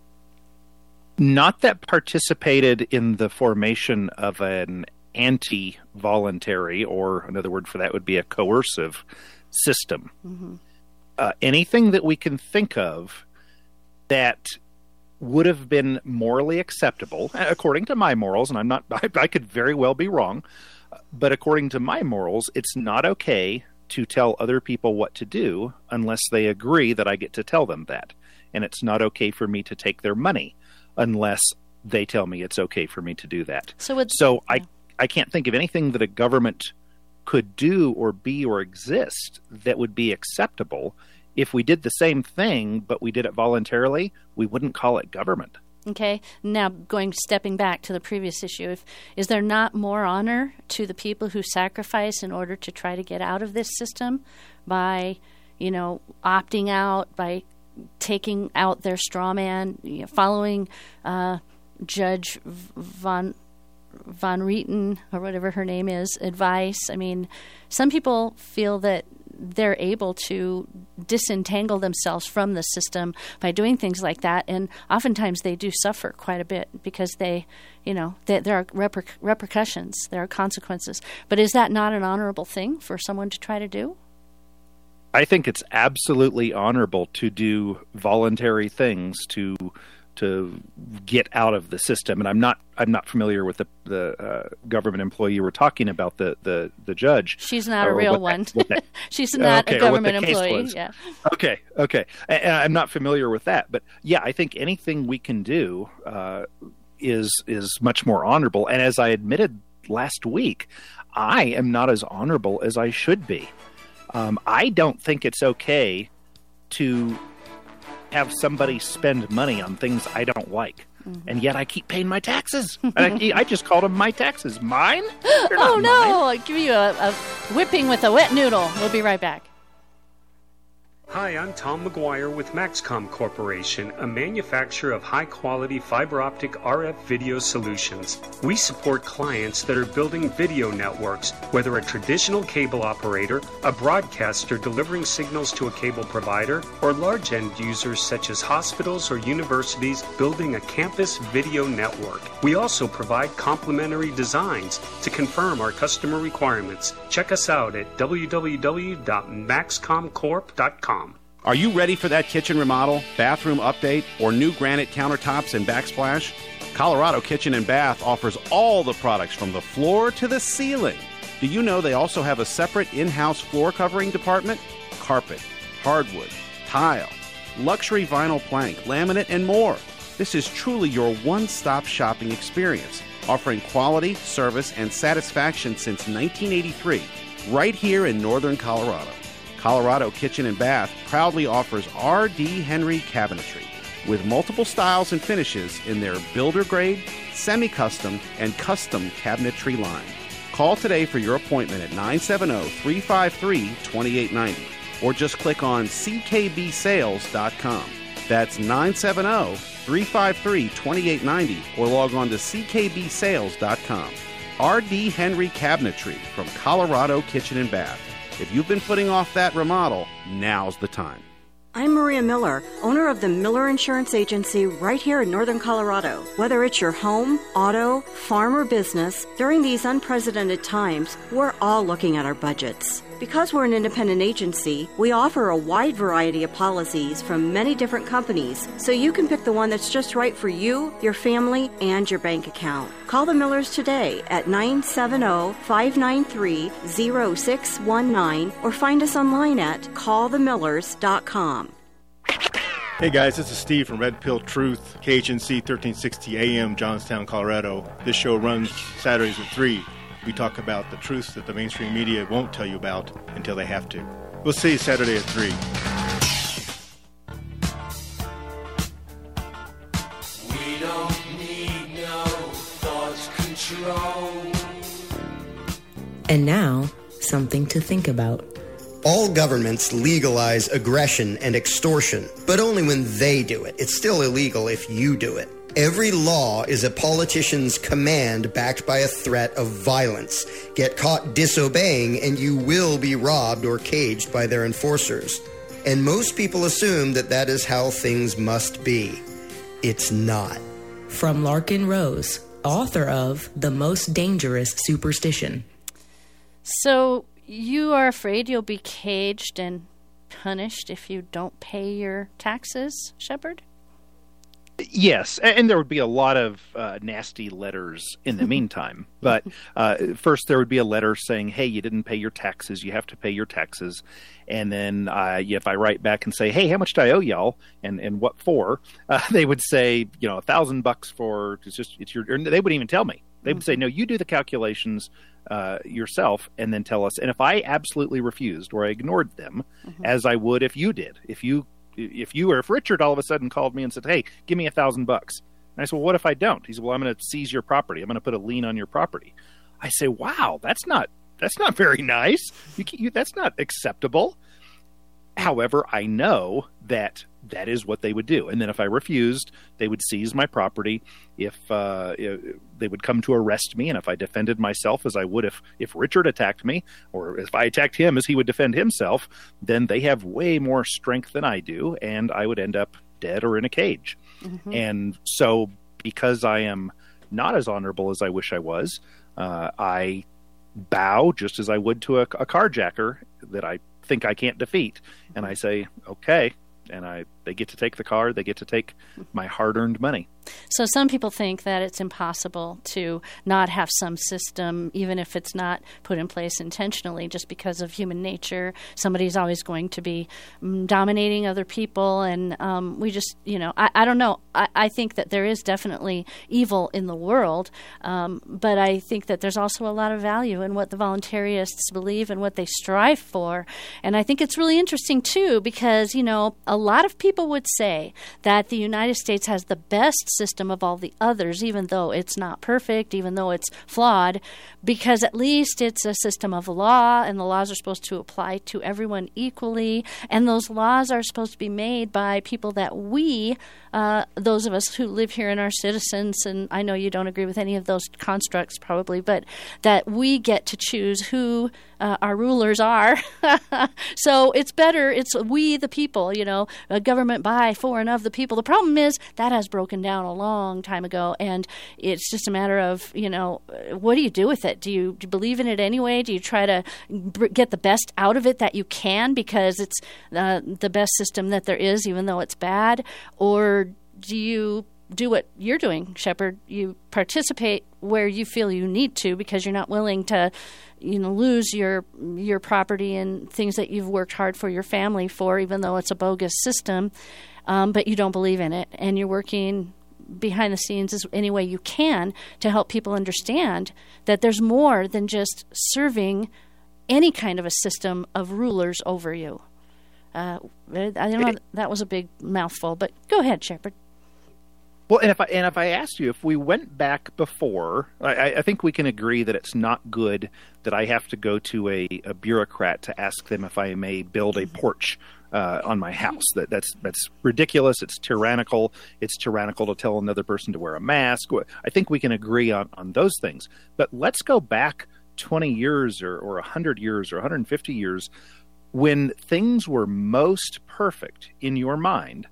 Not that participated in the formation of an anti-voluntary, or another word for that would be a coercive system. Mm-hmm. Uh, anything that we can think of that would have been morally acceptable, according to my morals, and I'm not, I, I could very well be wrong, but according to my morals, it's not okay to tell other people what to do unless they agree that I get to tell them that. And it's not okay for me to take their money unless they tell me it's okay for me to do that. So, it's, so yeah. I, I can't think of anything that a government could do or be or exist that would be acceptable. If we did the same thing, but we did it voluntarily, we wouldn't call it government. Okay. Now, going stepping back to the previous issue, if, is there not more honor to the people who sacrifice in order to try to get out of this system by, you know, opting out, by taking out their straw man, you know, following uh, Judge Von Von Rieten, or whatever her name is, advice? I mean, some people feel that they're able to disentangle themselves from the system by doing things like that, and oftentimes they do suffer quite a bit because they, you know, they, there are reper- repercussions, there are consequences. But is that not an honorable thing for someone to try to do? I think it's absolutely honorable to do voluntary things to to get out of the system. And I'm not I'm not familiar with the the uh, government employee you were talking about, the the, the judge. She's not a real one. That, She's not okay, a government employee. Was. Yeah. Okay. Okay. And I'm not familiar with that, but yeah, I think anything we can do uh, is is much more honorable. And as I admitted last week, I am not as honorable as I should be. Um, I don't think it's okay to have somebody spend money on things I don't like. Mm-hmm. And yet I keep paying my taxes. And I, I just called them my taxes. Mine? They're not oh, no. mine. I'll give you a, a whipping with a wet noodle. We'll be right back. Hi, I'm Tom McGuire with Maxcom Corporation, a manufacturer of high-quality fiber optic R F video solutions. We support clients that are building video networks, whether a traditional cable operator, a broadcaster delivering signals to a cable provider, or large end users such as hospitals or universities building a campus video network. We also provide complementary designs to confirm our customer requirements. Check us out at w w w dot maxcom corp dot com. Are you ready for that kitchen remodel, bathroom update, or new granite countertops and backsplash? Colorado Kitchen and Bath offers all the products from the floor to the ceiling. Do you know they also have a separate in-house floor covering department? Carpet, hardwood, tile, luxury vinyl plank, laminate, and more. This is truly your one-stop shopping experience, offering quality, service, and satisfaction since nineteen eighty-three, right here in northern Colorado. Colorado Kitchen and Bath proudly offers R D. Henry Cabinetry with multiple styles and finishes in their builder-grade, semi-custom, and custom cabinetry line. Call today for your appointment at nine seven zero, three five three, two eight nine zero or just click on c k b sales dot com. That's nine seven zero, three five three, two eight nine zero or log on to c k b sales dot com. R D. Henry Cabinetry from Colorado Kitchen and Bath. If you've been putting off that remodel, now's the time. I'm Maria Miller, owner of the Miller Insurance Agency right here in northern Colorado. Whether it's your home, auto, farm, or business, during these unprecedented times, we're all looking at our budgets. Because we're an independent agency, we offer a wide variety of policies from many different companies, so you can pick the one that's just right for you, your family, and your bank account. Call the Millers today at nine seven zero, five nine three, zero six one nine or find us online at call the millers dot com. Hey guys, this is Steve from Red Pill Truth, K H N C thirteen sixty A M, Johnstown, Colorado. This show runs Saturdays at three. We talk about the truths that the mainstream media won't tell you about until they have to. We'll see you Saturday at three. We don't need no thought control. And now, something to think about. All governments legalize aggression and extortion, but only when they do it. It's still illegal if you do it. Every law is a politician's command backed by a threat of violence. Get caught disobeying and you will be robbed or caged by their enforcers. And most people assume that that is how things must be. It's not. From Larkin Rose, author of The Most Dangerous Superstition. So you are afraid you'll be caged and punished if you don't pay your taxes, Shepard? Yes, and there would be a lot of uh, nasty letters in the meantime. But uh, first there would be a letter saying, hey, you didn't pay your taxes. You have to pay your taxes. And then uh, if I write back and say, hey, how much do I owe y'all? And and what for? Uh, they would say, you know, a thousand bucks for, it's just, it's your, they wouldn't even tell me. They would say, no, you do the calculations uh, yourself and then tell us. And if I absolutely refused or I ignored them, mm-hmm. as I would if you did, if you if you or if Richard all of a sudden called me and said, hey, give me a thousand bucks. And I said, well, what if I don't? He said, well, I'm going to seize your property. I'm going to put a lien on your property. I say, wow, that's not that's not very nice. You, you, that's not acceptable. However, I know that that is what they would do. And then if I refused, they would seize my property. If uh, they would come to arrest me, and if I defended myself as I would if, if Richard attacked me, or if I attacked him as he would defend himself, then they have way more strength than I do, and I would end up dead or in a cage. Mm-hmm. And so because I am not as honorable as I wish I was, uh, I bow just as I would to a, a carjacker that I think I can't defeat. And I say, okay. And I, they get to take the car. They get to take my hard-earned money. So some people think that it's impossible to not have some system, even if it's not put in place intentionally, just because of human nature. Somebody's always going to be um, dominating other people. And um, we just, you know, I, I don't know. I, I think that there is definitely evil in the world. Um, but I think that there's also a lot of value in what the voluntarists believe and what they strive for. And I think it's really interesting, too, because, you know, a lot of people would say that the United States has the best system of all the others, even though it's not perfect, even though it's flawed, because at least it's a system of law, and the laws are supposed to apply to everyone equally, and those laws are supposed to be made by people that we, uh, those of us who live here and are citizens, and I know you don't agree with any of those constructs probably, but that we get to choose who uh, our rulers are. So it's better, it's we the people, you know, a government by, for, and of the people. The problem is that has broken down a long time ago, and it's just a matter of, you know, what do you do with it? Do you, do you believe in it anyway? Do you try to b- get the best out of it that you can because it's uh, the best system that there is, even though it's bad? Or do you do what you're doing, Shepard? You participate where you feel you need to because you're not willing to, you know, lose your your property and things that you've worked hard for your family for, even though it's a bogus system, um, but you don't believe in it, and you're working behind the scenes as any way you can to help people understand that there's more than just serving any kind of a system of rulers over you. Uh, I don't know, that was a big mouthful, but go ahead, Shepard. Well, and if I and if I asked you, if we went back before, I, I think we can agree that it's not good that I have to go to a, a bureaucrat to ask them if I may build a porch uh, on my house. That that's that's ridiculous. It's tyrannical. It's tyrannical to tell another person to wear a mask. I think we can agree on, on those things. But let's go back twenty years or, or one hundred years or one hundred fifty years when things were most perfect in your mind.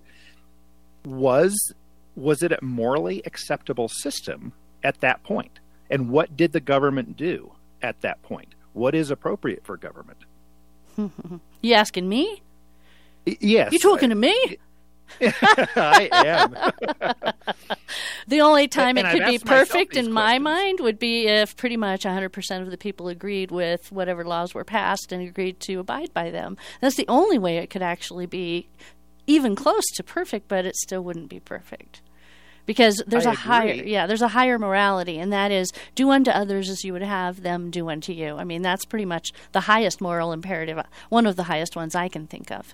Was Was it a morally acceptable system at that point? And what did the government do at that point? What is appropriate for government? You asking me? Yes. You talking to me? I am. The only time and, it and could be perfect in my mind would be if pretty much one hundred percent of the people agreed with whatever laws were passed and agreed to abide by them. That's the only way it could actually be even close to perfect, but it still wouldn't be perfect. Because there's I a higher, agree. yeah, there's a higher morality, and that is do unto others as you would have them do unto you. I mean, that's pretty much the highest moral imperative, one of the highest ones I can think of.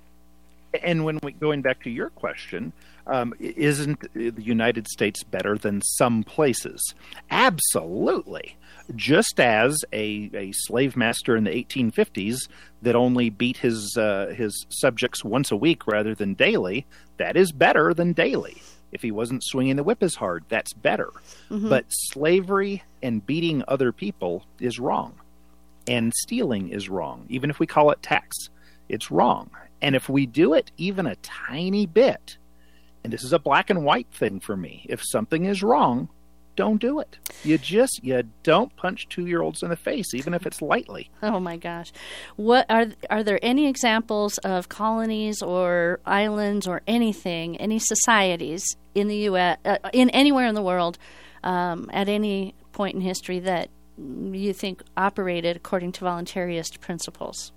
And when we going back to your question, um, isn't the United States better than some places? Absolutely. Just as a, a slave master in the eighteen fifties that only beat his uh, his subjects once a week rather than daily, that is better than daily. If he wasn't swinging the whip as hard, that's better. Mm-hmm. But slavery and beating other people is wrong. And stealing is wrong. Even if we call it tax, it's wrong. And if we do it even a tiny bit, and this is a black and white thing for me, if something is wrong, don't do it. You just, you don't punch two-year-olds in the face, even if it's lightly. Oh, my gosh. What are are there any examples of colonies or islands or anything, any societies in the U S, uh, in anywhere in the world, um, at any point in history that you think operated according to voluntarist principles?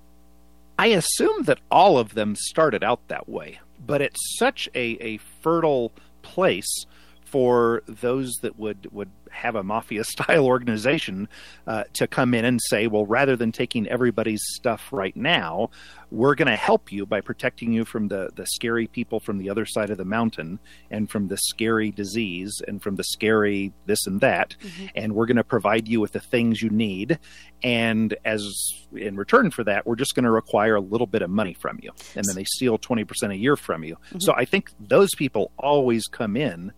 I assume that all of them started out that way, but it's such a, a fertile place for those that would, would have a mafia-style organization uh, to come in and say, well, rather than taking everybody's stuff right now, we're going to help you by protecting you from the, the scary people from the other side of the mountain and from the scary disease and from the scary this and that, mm-hmm. and we're going to provide you with the things you need, and as in return for that, we're just going to require a little bit of money from you, and then they steal twenty percent a year from you. Mm-hmm. So I think those people always come in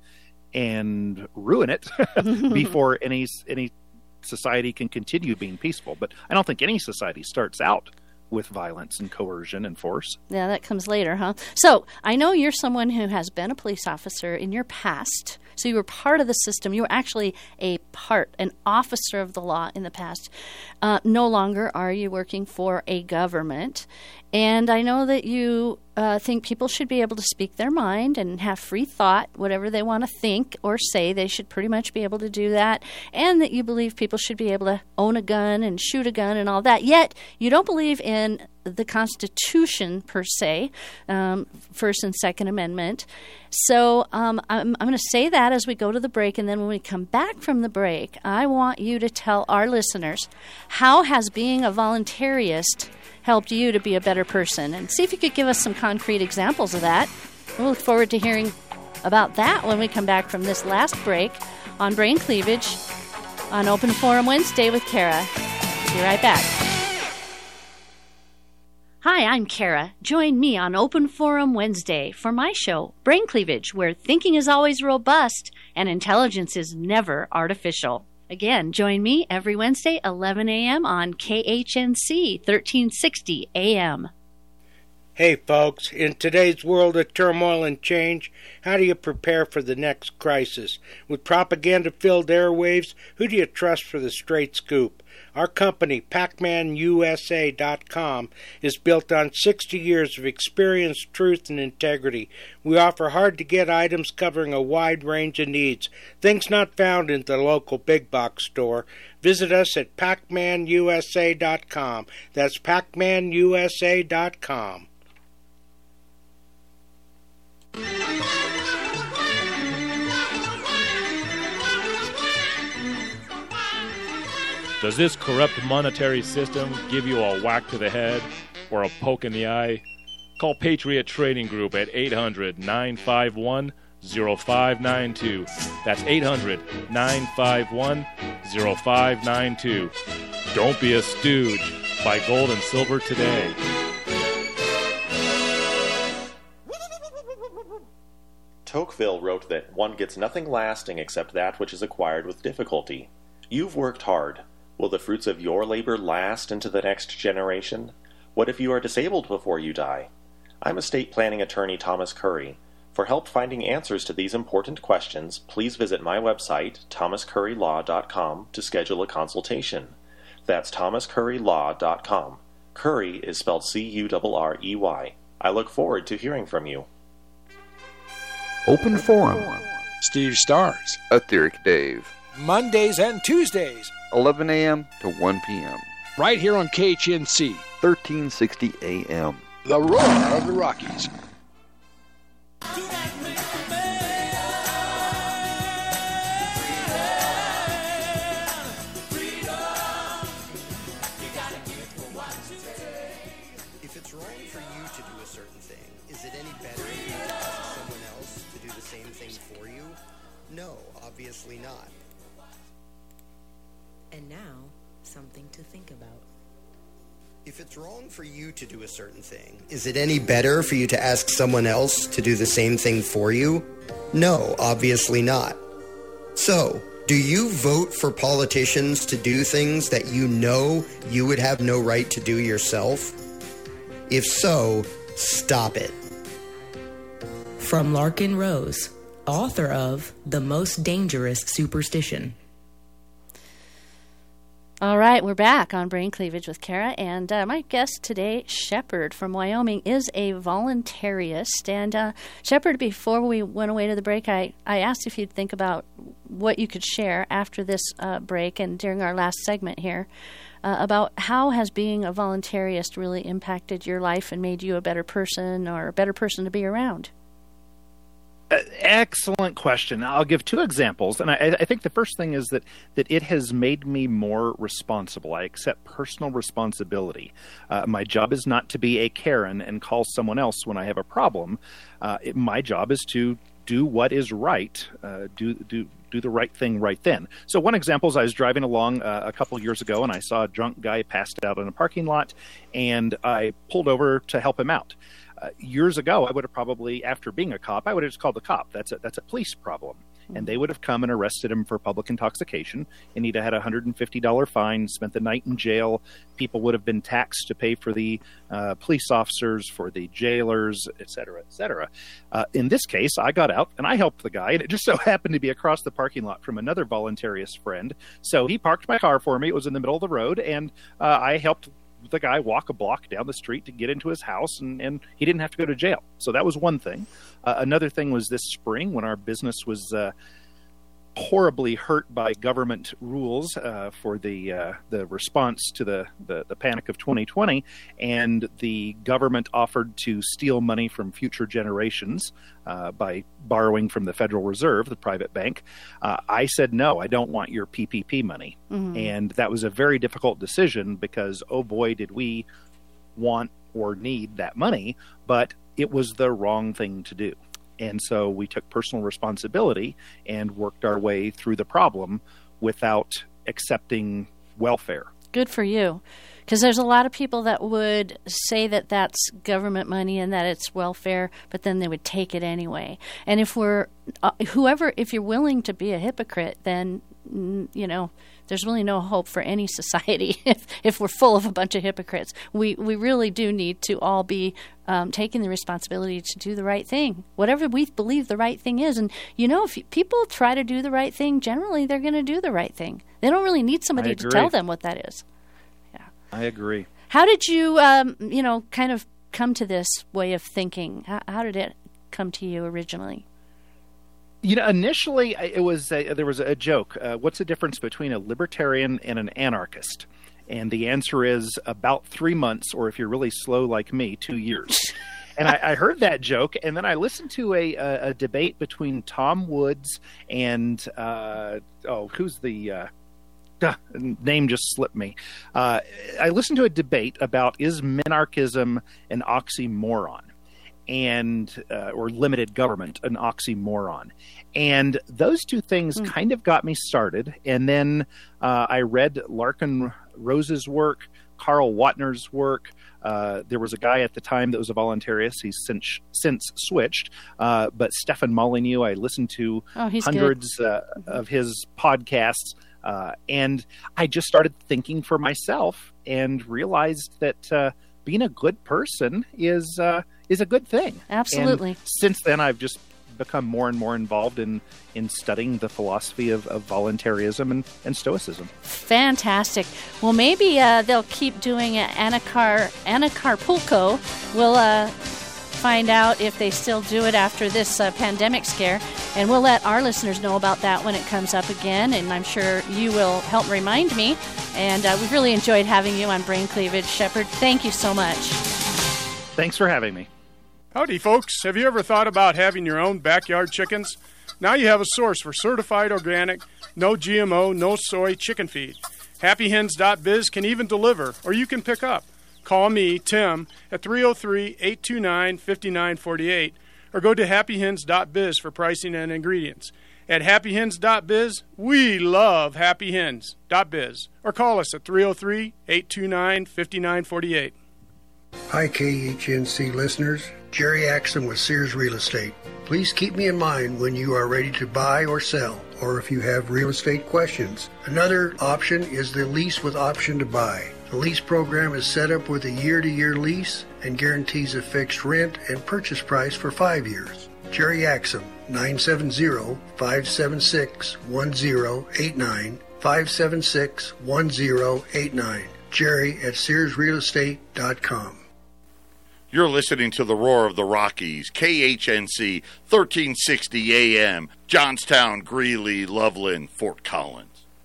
and ruin it before any any society can continue being peaceful. But I don't think any society starts out with violence and coercion and force. Yeah, that comes later, huh? So I know you're someone who has been a police officer in your past. So you were part of the system. You were actually a part, an officer of the law in the past. Uh, no longer are you working for a government. And I know that you uh, think people should be able to speak their mind and have free thought. Whatever they want to think or say, they should pretty much be able to do that. And that you believe people should be able to own a gun and shoot a gun and all that. Yet you don't believe in the Constitution per se, um, First and Second Amendment. So um, I'm, I'm going to say that as we go to the break, and then when we come back from the break, I want you to tell our listeners, how has being a voluntarist helped you to be a better person? And see if you could give us some concrete examples of that. We'll look forward to hearing about that when we come back from this last break on Brain Cleavage on Open Forum Wednesday with Kara. Be right back. Hi, I'm Kara. Join me on Open Forum Wednesday for my show, Brain Cleavage, where thinking is always robust and intelligence is never artificial. Again, join me every Wednesday, eleven a.m. on K H N C, thirteen sixty A M. Hey, folks. In today's world of turmoil and change, how do you prepare for the next crisis? With propaganda-filled airwaves, who do you trust for the straight scoop? Our company, Pac Man U S A dot com, is built on sixty years of experience, truth, and integrity. We offer hard-to-get items covering a wide range of needs, things not found in the local big box store. Visit us at Pac Man U S A dot com. That's Pac Man U S A dot com. Does this corrupt monetary system give you a whack to the head or a poke in the eye? Call Patriot Trading Group at eight hundred, nine five one, zero five nine two. That's eight hundred, nine five one, zero five nine two. Don't be a stooge. Buy gold and silver today. Tocqueville wrote that one gets nothing lasting except that which is acquired with difficulty. You've worked hard. Will the fruits of your labor last into the next generation? What if you are disabled before you die? I'm estate planning attorney Thomas Curry. For help finding answers to these important questions, please visit my website, thomas curry law dot com, to schedule a consultation. That's thomas curry law dot com. Curry is spelled C U R R E Y. I look forward to hearing from you. Open Forum. Steve Stars. Etheric Dave. Mondays and Tuesdays. eleven a.m. to one p.m. Right here on K H N C. thirteen sixty A M. The roar of the Rockies. If it's wrong for you to do a certain thing, is it any better if you ask someone else to do the same thing for you? No, obviously not. And now, something to think about. If it's wrong for you to do a certain thing, is it any better for you to ask someone else to do the same thing for you? No, obviously not. So, do you vote for politicians to do things that you know you would have no right to do yourself? If so, stop it. From Larkin Rose, author of The Most Dangerous Superstition. All right, we're back on Brain Cleavage with Kara, and uh, my guest today, Shepard from Wyoming, is a voluntarist. And uh, Shepard, before we went away to the break, I, I asked if you'd think about what you could share after this uh, break and during our last segment here uh, about how has being a voluntarist really impacted your life and made you a better person or a better person to be around. Uh, excellent question. I'll give two examples, and I, I think the first thing is that, that it has made me more responsible. I accept personal responsibility. Uh, my job is not to be a Karen and call someone else when I have a problem. Uh, it, my job is to do what is right, uh, do do do the right thing right then. So one example is I was driving along uh, a couple years ago, and I saw a drunk guy passed out in a parking lot, and I pulled over to help him out. Uh, years ago, I would have probably, after being a cop, I would have just called the cop. That's a, that's a police problem. Mm-hmm. And they would have come and arrested him for public intoxication, and he'd have had a one hundred fifty dollars fine, spent the night in jail. People would have been taxed to pay for the uh, police officers, for the jailers, et cetera, et cetera. Uh, in this case, I got out, and I helped the guy, and it just so happened to be across the parking lot from another voluntarist friend. So he parked my car for me. It was in the middle of the road, and uh, I helped the guy walk a block down the street to get into his house, and, and he didn't have to go to jail. So that was one thing. Uh, another thing was this spring when our business was uh, horribly hurt by government rules uh, for the uh, the response to the, the, the panic of twenty twenty, and the government offered to steal money from future generations uh, by borrowing from the Federal Reserve, the private bank. Uh, I said, no, I don't want your P P P money. Mm-hmm. And that was a very difficult decision because, oh boy, did we want or need that money, but it was the wrong thing to do. And so we took personal responsibility and worked our way through the problem without accepting welfare. Good for you. Because there's a lot of people that would say that that's government money and that it's welfare, but then they would take it anyway. And if we're, uh, whoever, if you're willing to be a hypocrite, then, you know, there's really no hope for any society if, if we're full of a bunch of hypocrites. We we really do need to all be um, taking the responsibility to do the right thing, whatever we believe the right thing is. And, you know, if people try to do the right thing, generally they're going to do the right thing. They don't really need somebody to tell them what that is. Yeah, I agree. How did you, um, you know, kind of come to this way of thinking? How, how did it come to you originally? You know, initially it was a, there was a joke. Uh, what's the difference between a libertarian and an anarchist? And the answer is about three months, or if you're really slow like me, two years. And I, I heard that joke, and then I listened to a, a, a debate between Tom Woods and uh, oh, who's the uh, uh, name just slipped me. Uh, I listened to a debate about is minarchism an oxymoron? and uh, or limited government, an oxymoron. And those two things mm. kind of got me started. And then uh, I read Larkin Rose's work, Carl Watner's work. Uh, there was a guy at the time that was a voluntarist. He's since since switched. Uh, but Stefan Molyneux, I listened to oh, hundreds uh, of his podcasts. Uh, and I just started thinking for myself and realized that uh, being a good person is uh, is a good thing. Absolutely. And since then, I've just become more and more involved in, in studying the philosophy of, of voluntarism and, and Stoicism. Fantastic. Well, maybe uh, they'll keep doing Anacar, Anacarpulco. We'll uh, find out if they still do it after this uh, pandemic scare, and we'll let our listeners know about that when it comes up again, and I'm sure you will help remind me. And uh, we've really enjoyed having you on Brain Cleavage. Shepard, thank you so much. Thanks for having me. Howdy, folks. Have you ever thought about having your own backyard chickens? Now you have a source for certified organic, no G M O, no soy chicken feed. happy hens dot biz can even deliver, or you can pick up. Call me, Tim, at three oh three, eight two nine, five nine four eight, or go to happy hens dot biz for pricing and ingredients. At happy hens dot biz, we love happy hens dot biz, or call us at three oh three, eight two nine, five nine four eight. Hi, K H N C listeners. Jerry Axon with Sears Real Estate. Please keep me in mind when you are ready to buy or sell, or if you have real estate questions. Another option is the lease with option to buy. The lease program is set up with a year-to-year lease and guarantees a fixed rent and purchase price for five years. Jerry Axon, nine seven zero, five seven six, one zero eight nine, five seven six, one zero eight nine. Jerry at Sears Real Estate dot com. You're listening to the Roar of the Rockies, K H N C, thirteen sixty A M, Johnstown, Greeley, Loveland, Fort Collins.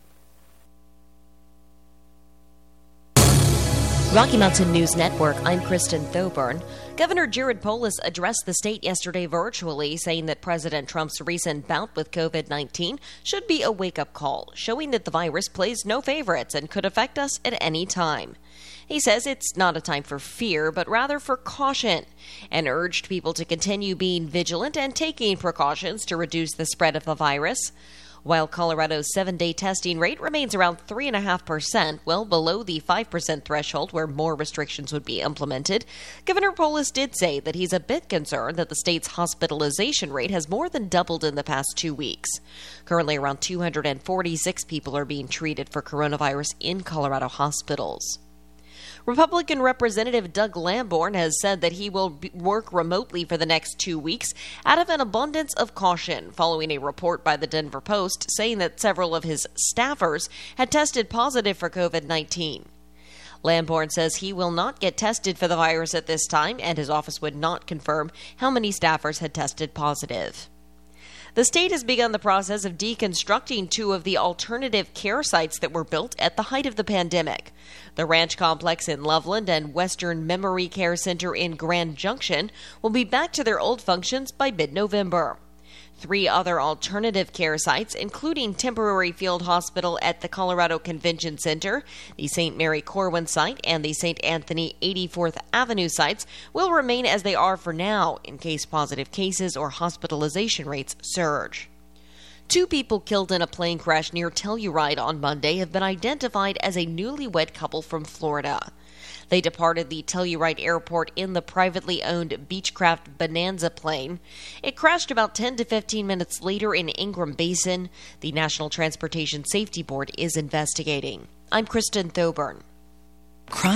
Rocky Mountain News Network, I'm Kristen Thoburn. Governor Jared Polis addressed the state yesterday virtually, saying that President Trump's recent bout with covid nineteen should be a wake-up call, showing that the virus plays no favorites and could affect us at any time. He says it's not a time for fear, but rather for caution, and urged people to continue being vigilant and taking precautions to reduce the spread of the virus. While Colorado's seven-day testing rate remains around three point five percent, well below the five percent threshold where more restrictions would be implemented, Governor Polis did say that he's a bit concerned that the state's hospitalization rate has more than doubled in the past two weeks. Currently, around two hundred forty-six people are being treated for coronavirus in Colorado hospitals. Republican Representative Doug Lamborn has said that he will work remotely for the next two weeks out of an abundance of caution, following a report by the Denver Post saying that several of his staffers had tested positive for covid nineteen. Lamborn says he will not get tested for the virus at this time, and his office would not confirm how many staffers had tested positive. The state has begun the process of deconstructing two of the alternative care sites that were built at the height of the pandemic. The Ranch Complex in Loveland and Western Memory Care Center in Grand Junction will be back to their old functions by mid-November. Three other alternative care sites, including temporary field hospital at the Colorado Convention Center, the Saint Mary Corwin site, and the Saint Anthony eighty-fourth Avenue sites, will remain as they are for now in case positive cases or hospitalization rates surge. Two people killed in a plane crash near Telluride on Monday have been identified as a newlywed couple from Florida. They departed the Telluride airport in the privately owned Beechcraft Bonanza plane. It crashed about ten to fifteen minutes later in Ingram Basin. The National Transportation Safety Board is investigating. I'm Kristen Thoburn. Crime